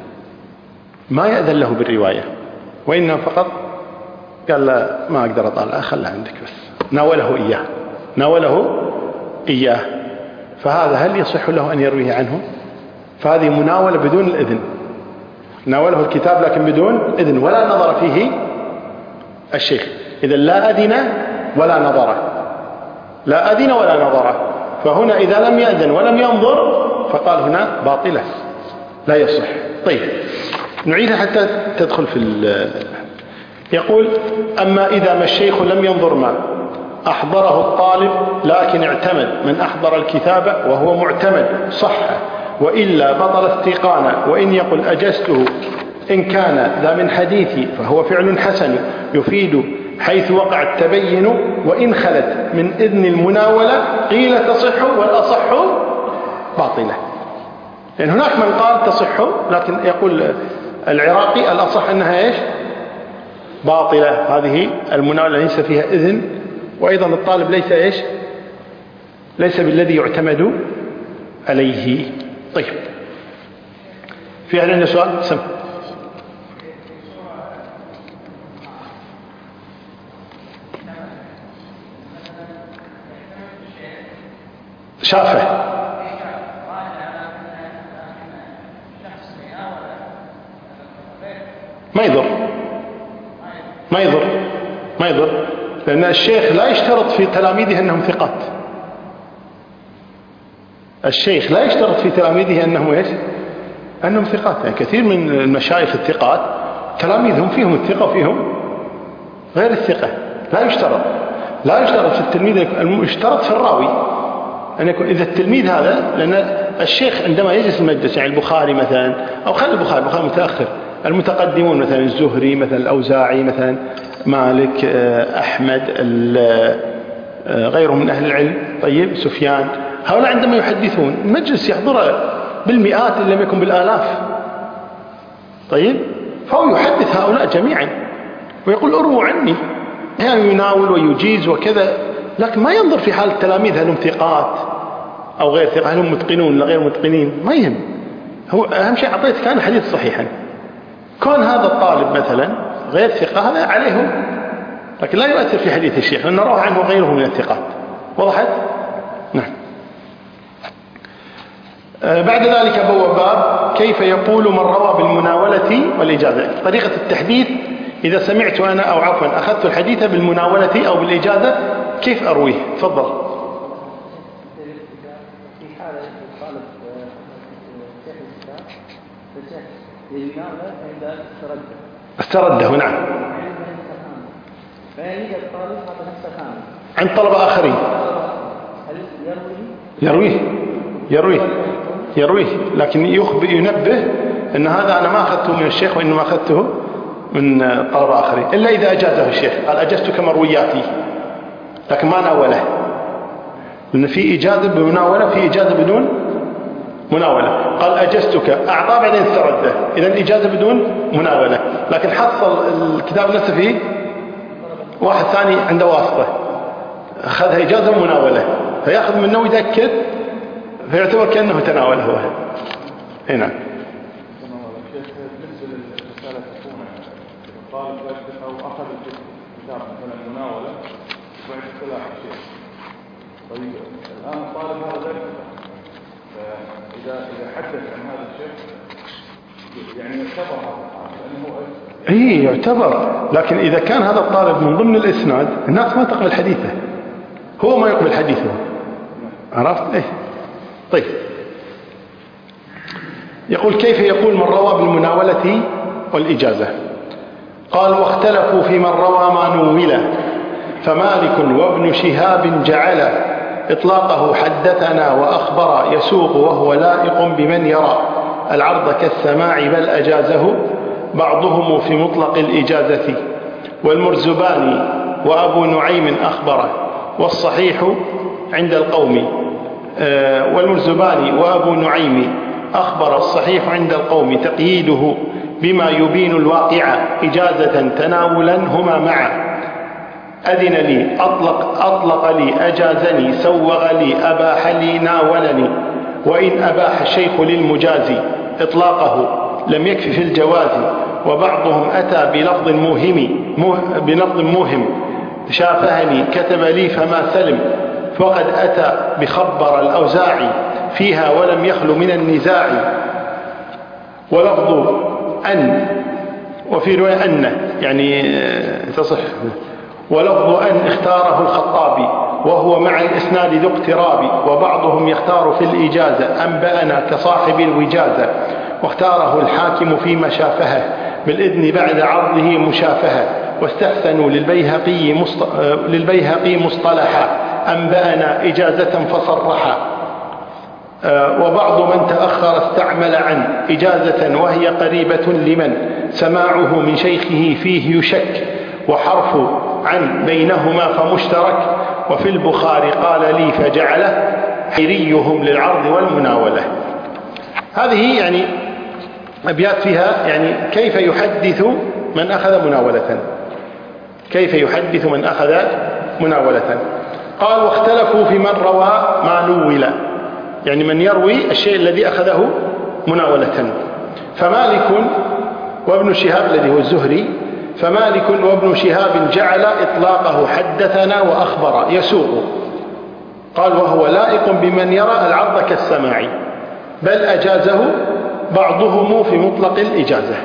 ما يأذن له بالرواية، وإنما فقط قال له ما أقدر أطالع خلها عندك بس، ناوله إياه ناوله إياه فهذا هل يصح له أن يرويه عنه؟ فهذه مناولة بدون الإذن، ناوله الكتاب لكن بدون إذن ولا نظر فيه الشيخ. إذا لا أذن ولا نظر، لا أذن ولا نظر، فهنا إذا لم يأذن ولم ينظر فقال هنا باطلة لا يصح. طيب نعيدها حتى تدخل في. يقول أما إذا ما الشيخ لم ينظر ما أحضره الطالب لكن اعتمد من أحضر الكتاب وهو معتمد صح، وإلا بطل استيقانا. وإن يقل أجزته إن كان ذا من حديثي فهو فعل حسن يفيد حيث وقع التبين، وإن خلت من إذن المناولة قيل تصح والأصح باطلة. يعني هناك من قال تصح، لكن يقول العراقي الأصح أنها إيش باطلة، هذه المناولة ليس فيها إذن، وأيضا الطالب ليس إيش ليس بالذي يعتمد عليه. طيب في هل عندنا سؤال؟ سم شافه ما يضر ما يضر ما يضر لأن الشيخ لا يشترط في تلاميذه أنهم ثقات. الشيخ لا يشترط في تلاميذه أنهم إيش أنهم ثقات. يعني كثير من المشايخ الثقات تلاميذهم فيهم الثقة وفيهم غير الثقة. لا يشترط لا يشترط في التلميذ، يشترط في الراوي أن يكون إذا التلميذ هذا، لأن الشيخ عندما يجلس المجلس يعني البخاري مثلا، أو خلي البخاري البخاري متأخر، المتقدمون مثلا الزهري مثلا الأوزاعي مثلا مالك أحمد غيرهم من أهل العلم، طيب سفيان، هؤلاء عندما يحدثون المجلس يحضر بالمئات إن لم يكن بالآلاف. طيب فهو يحدث هؤلاء جميعا ويقول أرووا عني، يعني يناول ويجيز وكذا، لكن ما ينظر في حال التلاميذ هل هم ثقات أو غير ثقات، هل هم متقنون ولا غير متقنين، ما يهم. هو أهم شيء أعطيت كان حديث صحيحا. كون هذا الطالب مثلا غير ثقة هذا عليهم، لكن لا يؤثر في حديث الشيخ لأن روى عنه غيره من الثقات. وضحت؟ نعم. آه بعد ذلك بواب باب كيف يقول من روى بالمناولة والإجازة. طريقة التحديث إذا سمعت أنا أو عفوا أخذت الحديث بالمناولة أو بالإجازة كيف أرويه؟ تفضل. في حالة الطالب شيخ الإسلام فجأة للمناولة عند استرده استرده نعم، فيجد الطالب هذا نفسه كامل عند طلبة آخرين هل يرويه؟ يرويه يرويه يرويه لكن يخبر ينبه أن هذا أنا ما أخذته من الشيخ وإنما أخذته من طلبة آخرين، إلا إذا أجازه الشيخ قال أجزتك مروياتي، لكن ما ناوله، لأن في إجازة بمناولة في إجازة بدون مناولة. قال أجزتك أعطاه بعدين استرده، إذا الإجازة بدون مناولة، لكن حصل الكتاب نفسه فيه واحد ثاني عنده واسطة أخذها إجازة ومناولة، فيأخذ منه ويذكر فيعتبر كأنه تناوله هو. هنا الطالب يكتب أو أخذ الكتاب مثلا مناولة بعد اصطلاح الشيخ. طيب الآن الطالب هذا لا يكتب، فإذا إذا حدث عن هذا الشيخ يعني يعتبر لأنه إيه يعتبر، لكن إذا كان هذا الطالب من ضمن الإسناد الناس ما تقبل حديثه، هو ما يقبل حديثه، عرفت؟ إيه طيب. يقول كيف يقول من روى بالمناولة والإجازة؟ قال واختلفوا في من روى ما نول، فمالك وابن شهاب جعل إطلاقه حدثنا وأخبر يسوق وهو لائق بمن يرى العرض كالسماع بل أجازه بعضهم في مطلق الإجازة، والمرزباني وأبو نعيم أخبره والصحيح عند القوم والمرزباني وأبو نعيم أخبر الصحيح عند القوم تقييده بما يبين الواقع إجازة تناولا هما معا، أذن لي أطلق, أطلق لي أجازني سوغ لي أباح لي ناولني، وإن أباح الشيخ للمجازي إطلاقه لم يكف في الجواز، وبعضهم أتى بلفظ موهم بلفظ موهم شافهني كتب لي فما سلم، فقد أتى بخبر الأوزاعي فيها ولم يخل من النزاع، ولفظ أن وفي رواية أن يعني تصح، ولفظ أن اختاره الخطابي وهو مع الإسناد ذو اقتراب، وبعضهم يختار في الإجازة أنبأنا كصاحب الوجازة، واختاره الحاكم في مشافهه بالإذن بعد عرضه مشافهة، واستحسنوا للبيهقي, مصط... للبيهقي مصطلحا أنبأنا إجازة فصرحا، وبعض من تأخر استعمل عن إجازة وهي قريبة لمن سماعه من شيخه فيه يشك، وحرف عن بينهما فمشترك، وفي البخاري قال لي فجعله حيريهم للعرض والمناولة. هذه يعني أبيات فيها يعني كيف يحدث من أخذ مناولة، كيف يحدث من أخذ مناولة. قال واختلفوا في من روى ما نول، يعني من يروي الشيء الذي أخذه مناولة، فمالك وابن شهاب الذي هو الزهري، فمالك وابن شهاب جعل إطلاقه حدثنا وأخبر يسوق، قال وهو لائق بمن يرى العرض كالسماع بل أجازه بعضهم في مطلق الإجازة.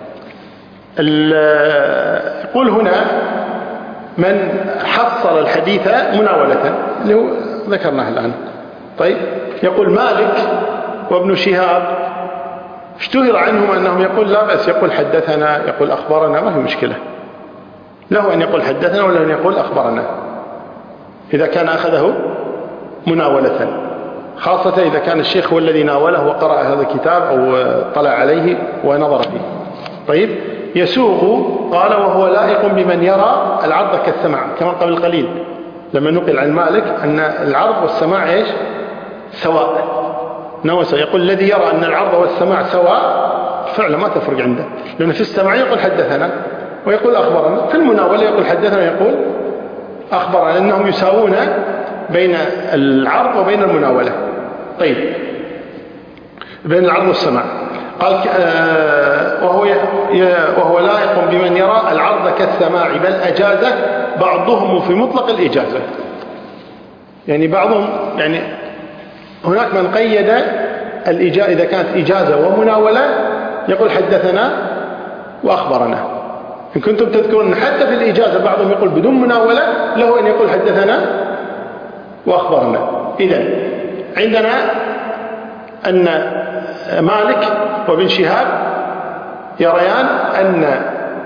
يقول هنا من حصل الحديث مناولة اللي هو ذكرناه الآن. طيب يقول مالك وابن شهاب اشتهر عنهم أنهم يقول لا بأس يقول حدثنا يقول أخبرنا، ما في مشكلة، له أن يقول حدثنا ولا أن يقول أخبرنا إذا كان أخذه مناولة، خاصة إذا كان الشيخ هو الذي ناوله وقرأ هذا الكتاب أو طلع عليه ونظر فيه. طيب يسوق قال وهو لائق بمن يرى العرض كالسماع، كما قبل قليل لما نقل عن مالك أن العرض والسماع إيش سواء نوسا، يقول الذي يرى أن العرض والسماع سواء فعلا ما تفرق عنده، لأن في السماع يقول حدثنا ويقول أخبرنا، في المناولة يقول حدثنا ويقول أخبرنا، لأنهم يساوون بين العرض وبين المناولة. طيب بين العرض والسماع. قال وهو وهو لائق بمن يرى العرض كالسماع بل أجازه بعضهم في مطلق الإجازة، يعني بعضهم يعني هناك من قيد الإجازة إذا كانت إجازة ومناولة يقول حدثنا وأخبرنا. إن كنتم تذكرون حتى في الإجازة بعضهم يقول بدون مناولة له أن يقول حدثنا وأخبرنا. إذن عندنا أن مالك وابن شهاب يريان أن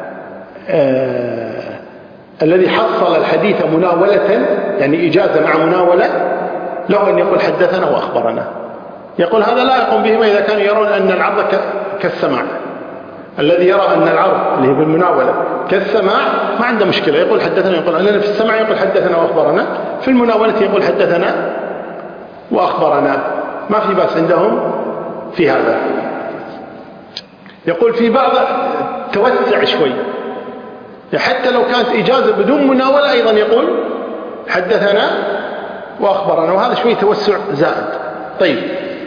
آه الذي حصل الحديث مناولة يعني إجازة مع مناولة له أن يقول حدثنا وأخبرنا، يقول هذا لا يقوم بهما إذا كانوا يرون أن العرض كالسماع. الذي يرى أن العرض اللي هي بالمناولة كالسماع ما عنده مشكلة، يقول حدثنا يقول أننا في السماع يقول حدثنا وأخبرنا، في المناولة يقول حدثنا وأخبرنا، ما في بأس عندهم في هذا. يقول في بعض توسع شوي، حتى لو كانت إجازة بدون مناولة أيضا يقول حدثنا وأخبرنا، وهذا شوي توسع زائد. طيب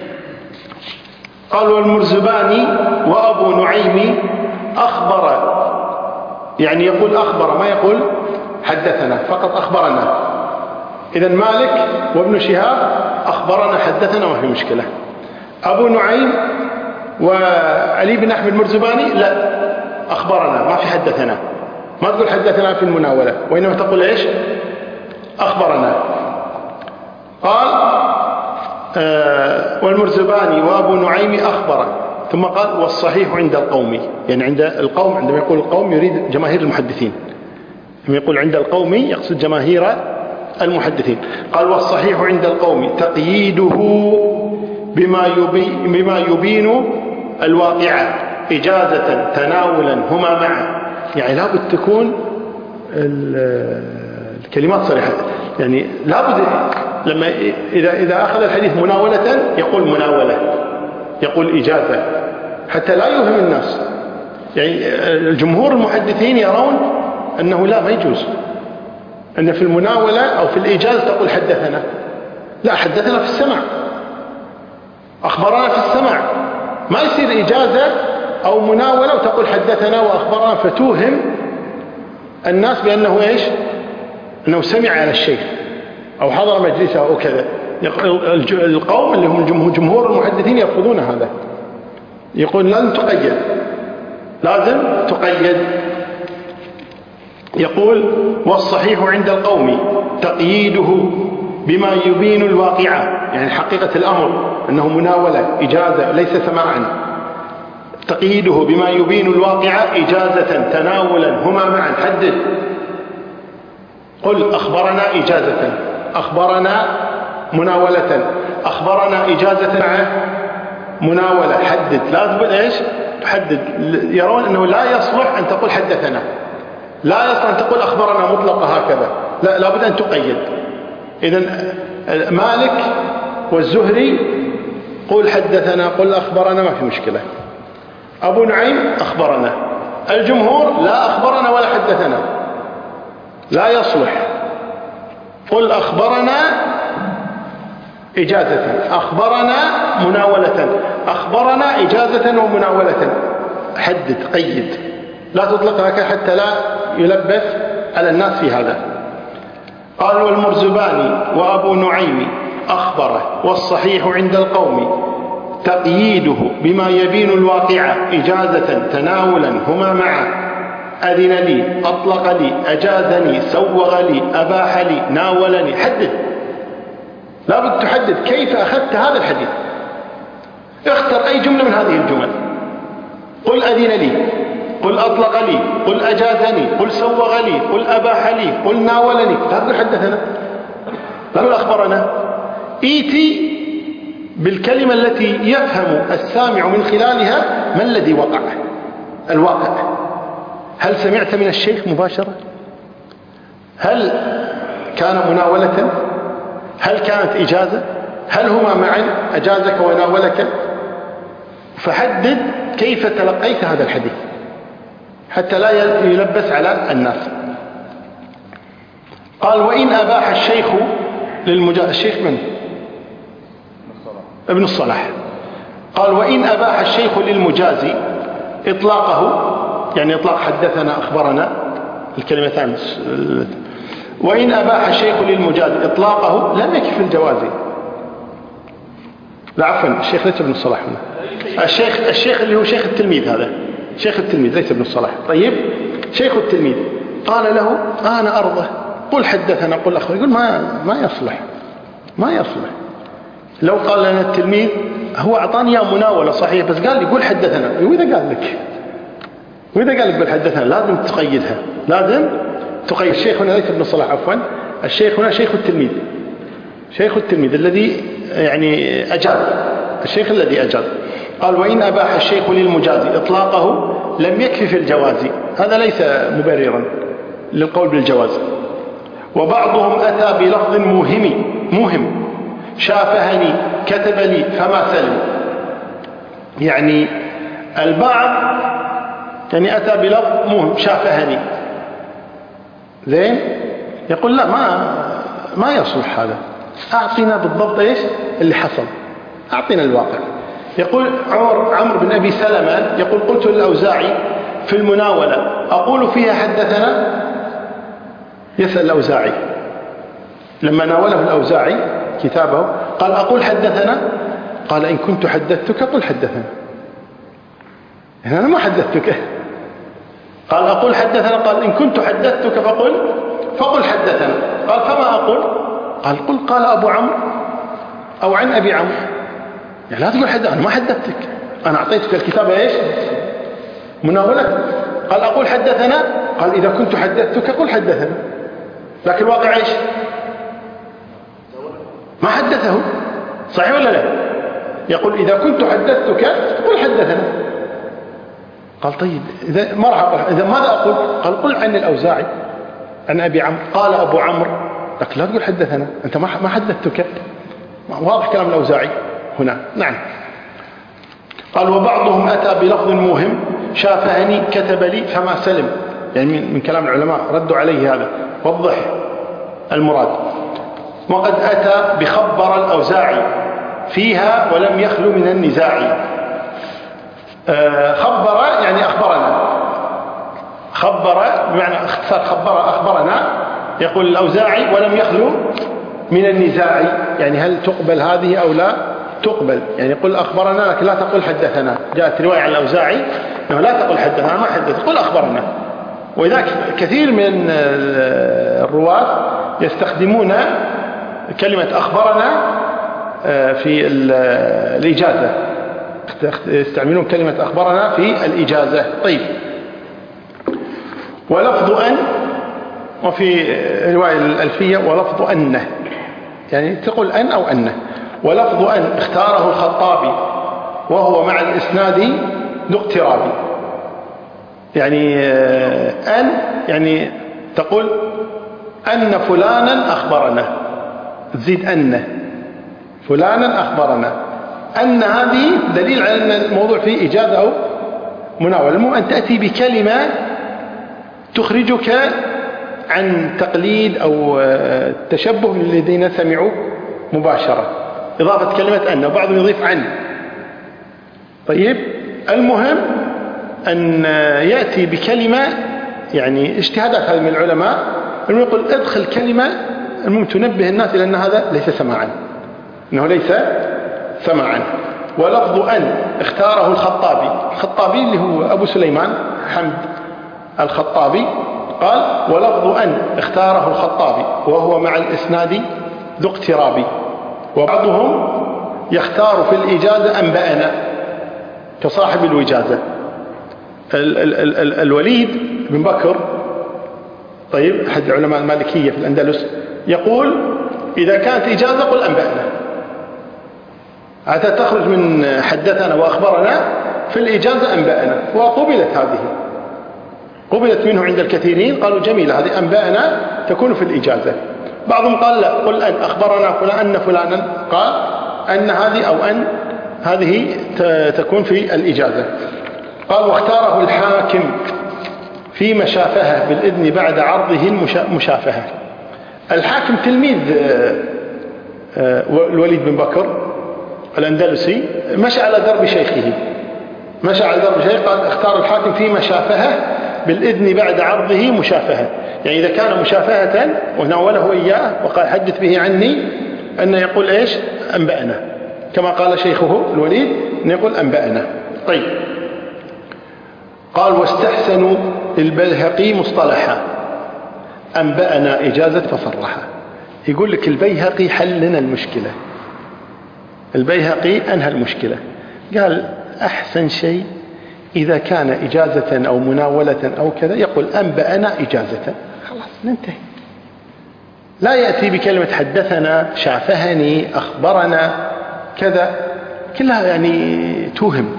قال والمرزباني وأبو نعيم أخبر، يعني يقول أخبر ما يقول حدثنا، فقط أخبرنا. إذن مالك وابن شهاب أخبرنا حدثنا ما في مشكلة. أبو نعيم وعلي بن أحمد المرزباني لا، أخبرنا، ما في حدثنا، ما تقول حدثنا في المناولة، وإنما تقول إيش؟ أخبرنا. قال آه والمرزباني وأبو نعيم أخبر، ثم قال والصحيح عند القوم، يعني عند القوم، عندما يقول القوم يريد جماهير المحدثين، لما يقول عند القوم يقصد جماهير المحدثين. قال والصحيح عند القوم تقييده بما يبين, بما يبين الواقعة إجازة تناولا هما معا، يعني لابد تكون الكلمات صريحة، يعني لابد لما إذا, إذا أخذ الحديث مناولة يقول مناولة، يقول إجازة، حتى لا يوهم الناس. يعني الجمهور المحدثين يرون أنه لا، ما يجوز أن في المناولة أو في الإجازة تقول حدثنا، لا، حدثنا في السمع، أخبرنا في السمع، ما يصير إجازة أو مناولة وتقول حدثنا وأخبرنا فتوهم الناس بأنه إيش؟ أنه سمع على الشيخ أو حضر مجلسه أو كذا. القوم اللي هم جمهور المحدثين يرفضون هذا، يقول لازم تقيد، لازم تقيد. يقول والصحيح عند القوم تقييده بما يبين الواقعة، يعني حقيقة الأمر أنه مناولة إجازة ليس سماعا، تقييده بما يبين الواقعة إجازة تناولا هما معا. حدد، قل أخبرنا إجازة، أخبرنا مناولة، أخبرنا إجازة مع مناولة. حدد، لازم إيش؟ تحدد. يرون أنه لا يصلح أن تقول حدثنا، لا يصلح أن تقول أخبرنا مطلقة هكذا، لا، لابد أن تقيد. إذن مالك والزهري قل حدثنا، قل أخبرنا، ما في مشكلة. أبو نعيم أخبرنا. الجمهور لا أخبرنا ولا حدثنا، لا يصلح. قل أخبرنا إجازة، أخبرنا مناولة، أخبرنا إجازة ومناولة. حدد، قيد، لا تطلق هكذا حتى لا يلبس على الناس في هذا. قال والمرزباني وأبو نعيم أخبره، والصحيح عند القوم تقييده بما يبين الواقع إجازة تناولا هما معا. أذن لي، أطلق لي، أجازني، سوغ لي، أباح لي، ناولني. حدد، لابد تحدد كيف أخذت هذا الحديث. اختر أي جملة من هذه الجمل، قل أذن لي، قل أطلق لي، قل أجازني، قل سوغ لي، قل أباح لي، قل ناولني. لا تقول حدثنا، لا تقول أخبرنا. إيتي بالكلمة التي يفهم السامع من خلالها ما الذي وقع، الواقع. هل سمعت من الشيخ مباشرة؟ هل كان مناولة؟ هل كانت إجازة؟ هل هما معا، أجازك وناولك؟ فحدد كيف تلقيت هذا الحديث حتى لا يلبس على الناس. قال وإن أباح الشيخ للمجاز، الشيخ من؟ ابن الصلاح. قال وإن أباح الشيخ للمجاز إطلاقه، يعني إطلاق حدثنا أخبرنا الكلمتان، وإن أباح الشيخ للمجاز إطلاقه لم يكف الجواز. لا عفوا، الشيخ ليس ابن الصلاح هنا، الشيخ الشيخ اللي هو شيخ التلميذ، هذا شيخ التلميذ ليس ابن الصلاح. طيب، شيخ التلميذ قال له أنا أرضى، قل حدثنا، قل أخبر. يقول ما ما يصلح، ما يصلح. لو قال لنا التلميذ هو أعطاني يا مناولة صحيح، بس قال لي قل حدثنا، وإذا قال لك وإذا قال لك قل حدثنا لازم تقيدها، لازم تقيد. الشيخ هنا ليس ابن الصلاح، عفوا، الشيخ هنا شيخ التلميذ، شيخ التلميذ الذي يعني أجاز، الشيخ الذي أجاز. قال وإن أباح الشيخ للمجاز إطلاقه لم يكفي في الجواز، هذا ليس مبررا للقول بالجواز. وبعضهم أتى بلفظ موهم موهم شافهني، كتب لي، فما سلم. يعني البعض يعني أتى بلفظ موهم، شافهني، زين، يقول لا، ما ما يصلح هذا، أعطينا بالضبط إيش اللي حصل، أعطينا الواقع. يقول عمر عمرو بن أبي سلمة يقول قلت للأوزاعي في المناولة أقول فيها حدثنا؟ يسأل الأوزاعي لما ناوله الأوزاعي كتابه، قال أقول حدثنا؟ قال إن كنت حدثتك قل حدثنا. أنا ما حدثتك. قال أقول حدثنا. قال إن كنت حدثتك فقل فقل حدثنا. قال فما أقول؟ قال قل قال أبو عمرو أو عن أبي عمرو. يعني لا تقول حدث، أنا ما حدثتك، أنا أعطيتك الكتاب إيش؟ مناولة. قال أقول حدثنا. قال إذا كنت حدثتك قل حدثنا، لكن الواقع إيش؟ ما حدثه. صحيح ولا لا؟ يقول إذا كنت حدثتك قل حدثنا. قال طيب إذا مرحبا، إذا ماذا أقول؟ قال قل عن الأوزاعي عن أبي عمرو قال أبو عمرو، لكن لا تقول حدثنا، أنت ما حدثتك. واضح كلام الأوزاعي هنا. نعم. قال وبعضهم أتى بلفظ موهم شافهني كتب لي فما سلم، يعني من, من كلام العلماء ردوا عليه هذا، وضح المراد. وقد أتى بخبر الأوزاعي فيها ولم يخلو من النزاع. آه خبر يعني أخبرنا، خبر بمعنى اختصار خبر أخبرنا. يقول الأوزاعي ولم يخلو من النزاع، يعني هل تقبل هذه أو لا تقبل؟ يعني قل أخبرنا لكن لا تقول حدثنا. جاءت رواية عن الأوزاعي أنه لا تقول حدثنا، ما حدث، قل أخبرنا. وإذا كثير من الرواة يستخدمون كلمة أخبرنا في الإجازة، يستعملون كلمة أخبرنا في الإجازة. طيب. ولفظ أن، وفي رواية الألفية ولفظ أنه، يعني تقول أن أو أنه. ولفظ أن اختاره الخطابي وهو مع الإسناد ذو اقتراب، يعني أن يعني تقول أن فلانا أخبرنا، تزيد أن فلانا أخبرنا. أن هذه دليل على أن الموضوع فيه إجازة أو مناولة. المهم أن تأتي بكلمة تخرجك عن تقليد أو تشبه للذين سمعوا مباشرة، إضافة كلمة أن، وبعضهم يضيف عن. طيب. المهم أن يأتي بكلمة، يعني اجتهادات هذه من العلماء، أنه يقول ادخل كلمة المهم تنبه الناس إلى أن هذا ليس سماعا، أنه ليس سماعا. ولفظ أن اختاره الخطابي، الخطابي اللي هو أبو سليمان حمد الخطابي، قال ولفظ أن اختاره الخطابي وهو مع الإسناد ذو اقتراب. وبعضهم يختار في الإجازة أنبأنا كصاحب الوجازة. ال ال ال ال الوليد بن بكر، طيب، أحد علماء المالكية في الأندلس، يقول إذا كانت إجازة قل أنبأنا، حتى تخرج من حدثنا وأخبرنا، في الإجازة أنبأنا. وقبلت هذه، قبلت منه عند الكثيرين، قالوا جميلة هذه أنبأنا تكون في الإجازة. بعضهم قال لا، قل أن أخبرنا فلان أن فلانا، قال أن هذه أو أن هذه تكون في الإجازة. قال واختاره الحاكم في مشافهة بالإذن بعد عرضه المشافهة. الحاكم تلميذ الوليد بن بكر الأندلسي، مشى على درب شيخه، مشى على درب شيخه. قال اختار الحاكم في مشافهة بالإذن بعد عرضه مشافهة، يعني إذا كان مشافهة وناوله إياه وقال حدث به عني، أن يقول إيش؟ أنبأنا، كما قال شيخه الوليد أن يقول أنبأنا. طيب. قال واستحسنوا البيهقي مصطلحا أنبأنا إجازة فصرحا. يقول لك البيهقي حل لنا المشكلة، البيهقي أنهى المشكلة، قال أحسن شيء إذا كان إجازة أو مناولة أو كذا يقول أنبأنا إجازة، خلاص ننتهي. لا يأتي بكلمة حدثنا، شافهني، أخبرنا، كذا، كلها يعني توهم.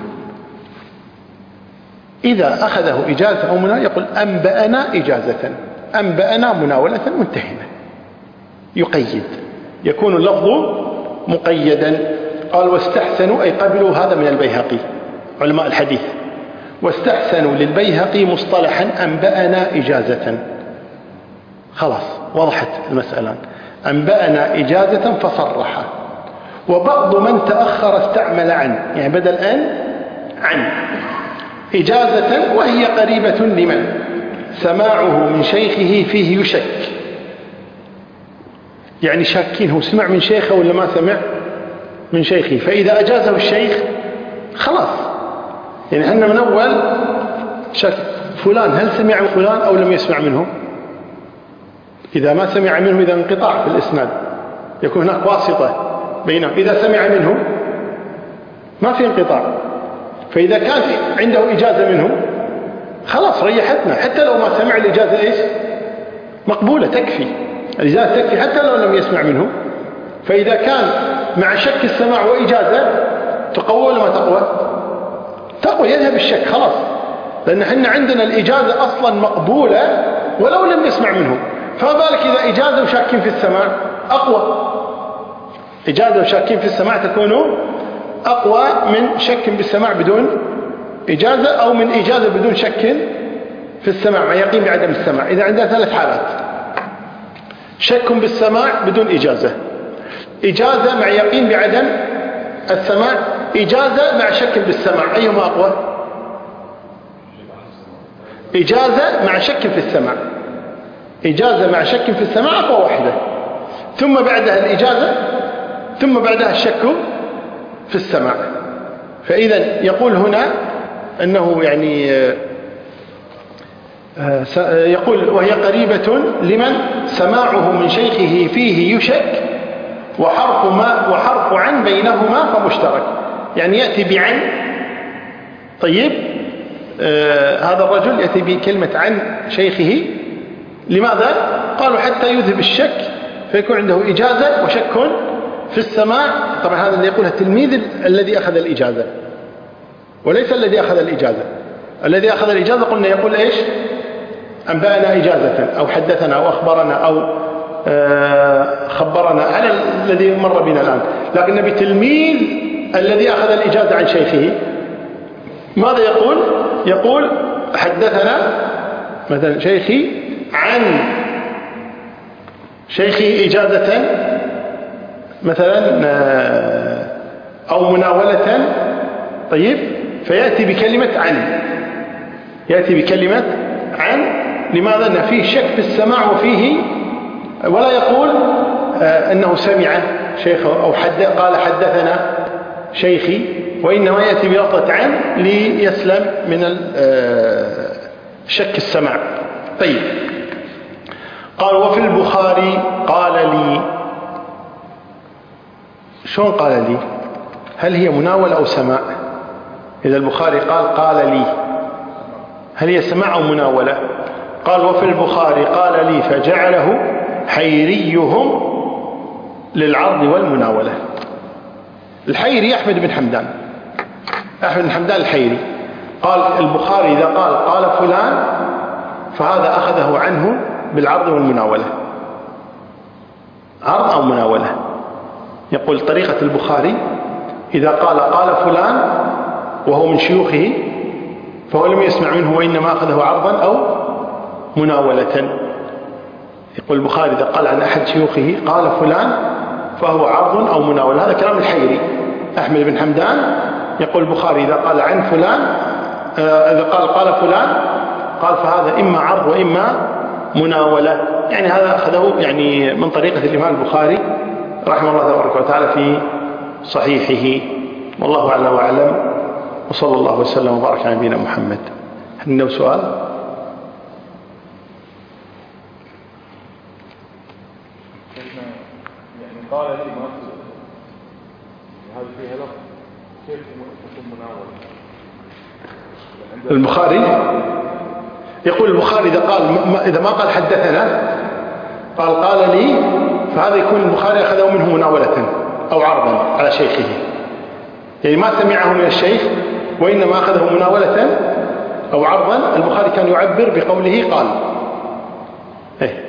إذا أخذه إجازة أو مناولة يقول أنبأنا إجازة، أنبأنا مناولة، منتهينا. يقيد، يكون اللفظ مقيدا. قال واستحسنوا أي قبلوا هذا من البيهقي علماء الحديث، واستحسنوا للبيهقي مصطلحا أنبأنا إجازة. خلاص وضحت المسألة، أنبأنا إجازة فصرح. وبعض من تأخر استعمل عن، يعني بدل أن عن إجازة، وهي قريبة لمن سماعه من شيخه فيه يشك، يعني شاكين هو سمع من شيخه ولا ما سمع من شيخه، فإذا أجازه الشيخ خلاص يعني احنا من أول شك فلان هل سمع من فلان أو لم يسمع منه؟ إذا ما سمع منه إذا انقطاع في الإسناد، يكون هناك واسطة بينهم. إذا سمع منه ما في انقطاع، فإذا كان عنده إجازة منه خلاص ريحتنا، حتى لو ما سمع الإجازة إيش مقبولة تكفي، الإجازة تكفي حتى لو لم يسمع منه. فإذا كان مع شك السماع وإجازة تقوى ولا ما تقوى؟ تقوى، يذهب الشك خلاص، لأن احنا عندنا الإجازة أصلا مقبولة ولو لم يسمع منه، فما بالك إذا إجازة وشاكين في السماع أقوى. إجازة وشاكين في السماع تكون أقوى من شك بالسماع بدون إجازة، أو من إجازة بدون شك في السماع مع يقين بعدم السماع. إذا عندنا ثلاث حالات: شك بالسماع بدون إجازة، إجازة مع يقين بعدم السماع، إجازة مع شك بالسماع، أيهما أقوى؟ إجازة مع شك في السماع، إجازة مع شك في السماع أقوى واحدة، ثم بعدها الإجازة، ثم بعدها الشك في السماع. فإذا يقول هنا أنه يعني يقول وهي قريبة لمن سماعه من شيخه فيه يشك وحرف ما وحرف عن بينهما فمشترك، يعني يأتي بعن. طيب آه هذا الرجل يأتي بكلمة عن شيخه، لماذا؟ قالوا حتى يذهب الشك فيكون عنده إجازة وشك في السماع. طبعا هذا اللي يقولها التلميذ الذي أخذ الإجازة وليس الذي أخذ الإجازة. الذي أخذ الإجازة قلنا يقول إيش؟ أنبأنا إجازة أو حدثنا أو أخبرنا أو آه خبرنا على الذي مر بنا الآن. لكن نبي تلميذ الذي أخذ الإجازة عن شيخه ماذا يقول؟ يقول حدثنا مثلا شيخي عن شيخي إجازة مثلا أو مناولة. طيب فيأتي بكلمة عن، يأتي بكلمة عن. لماذا؟ أن فيه شك في السماع وفيه، ولا يقول أنه سمع شيخه أو حد قال حدثنا شيخي، وإنما يأتي بلفظة عن ليسلم من شك السماع. طيب قال وفي البخاري قال لي. شلون قال لي؟ هل هي مناولة أو سماع؟ إذا البخاري قال قال لي هل هي سماع أو مناولة؟ قال وفي البخاري قال لي فجعله حيريهم للعرض والمناولة. الحيري أحمد بن حمدان، أحمد بن حمدان الحيري. قال البخاري إذا قال قال فلان فهذا أخذه عنه بالعرض والمناولة، عرض أو مناولة. يقول طريقة البخاري إذا قال قال فلان وهو من شيوخه فهو لم يسمع منه وإنما أخذه عرضا أو مناولة. يقول البخاري إذا قال عن أحد شيوخه قال فلان فهو عرض أو مناولة. هذا كلام الحيري أحمد بن حمدان. يقول البخاري إذا قال عن فلان آه إذا قال قال فلان قال فهذا إما عرض وإما مناولة. يعني هذا أخذه يعني من طريقة الإمام البخاري رحمه الله تبارك وتعالى في صحيحه. والله أعلم وأعلم، وصلى الله وسلم وبارك على نبينا محمد. هل عنده سؤال؟ يعني قال لي مؤثر هذا فيها لفظ كيف تكون مناولة؟ البخاري يقول البخاري إذا قال إذا ما قال حدثنا قال قال لي فهذا يكون البخاري أخذه منه مناولة أو عرضا على شيخه، يعني ما سمعه من الشيخ وإنما أخذه مناولة أو عرضا. البخاري كان يعبر بقوله قال إيه؟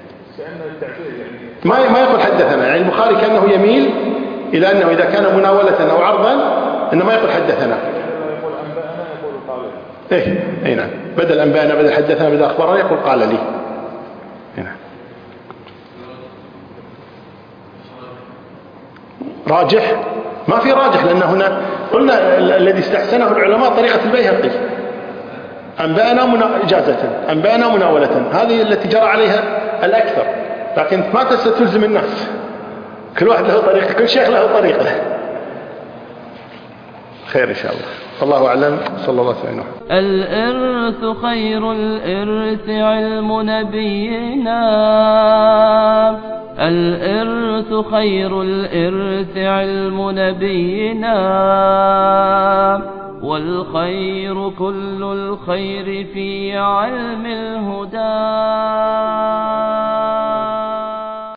ما ما يقول حدثنا. يعني البخاري كأنه يميل إلى أنه إذا كان مناولة أو عرضا إنما يقول حدثنا. إيه أي نعم، بدل أنبأنا بدل حدثنا بدل أخبرنا يقول قال لي. هنا راجح؟ ما في راجح، لأن هنا قلنا الذي استحسنه العلماء طريقة البيهقي أنبأنا منا... إجازة أنبأنا مناولة، هذه التي جرى عليها الأكثر. لكن ما تلزم الناس، كل واحد له طريقة، كل شيخ له طريقة. خير إن شاء الله. الله أعلم. صلى الله عليه وسلم. الإرث خير الإرث علم نبينا، الإرث خير الإرث علم نبينا، والخير كل الخير في علم الهدى.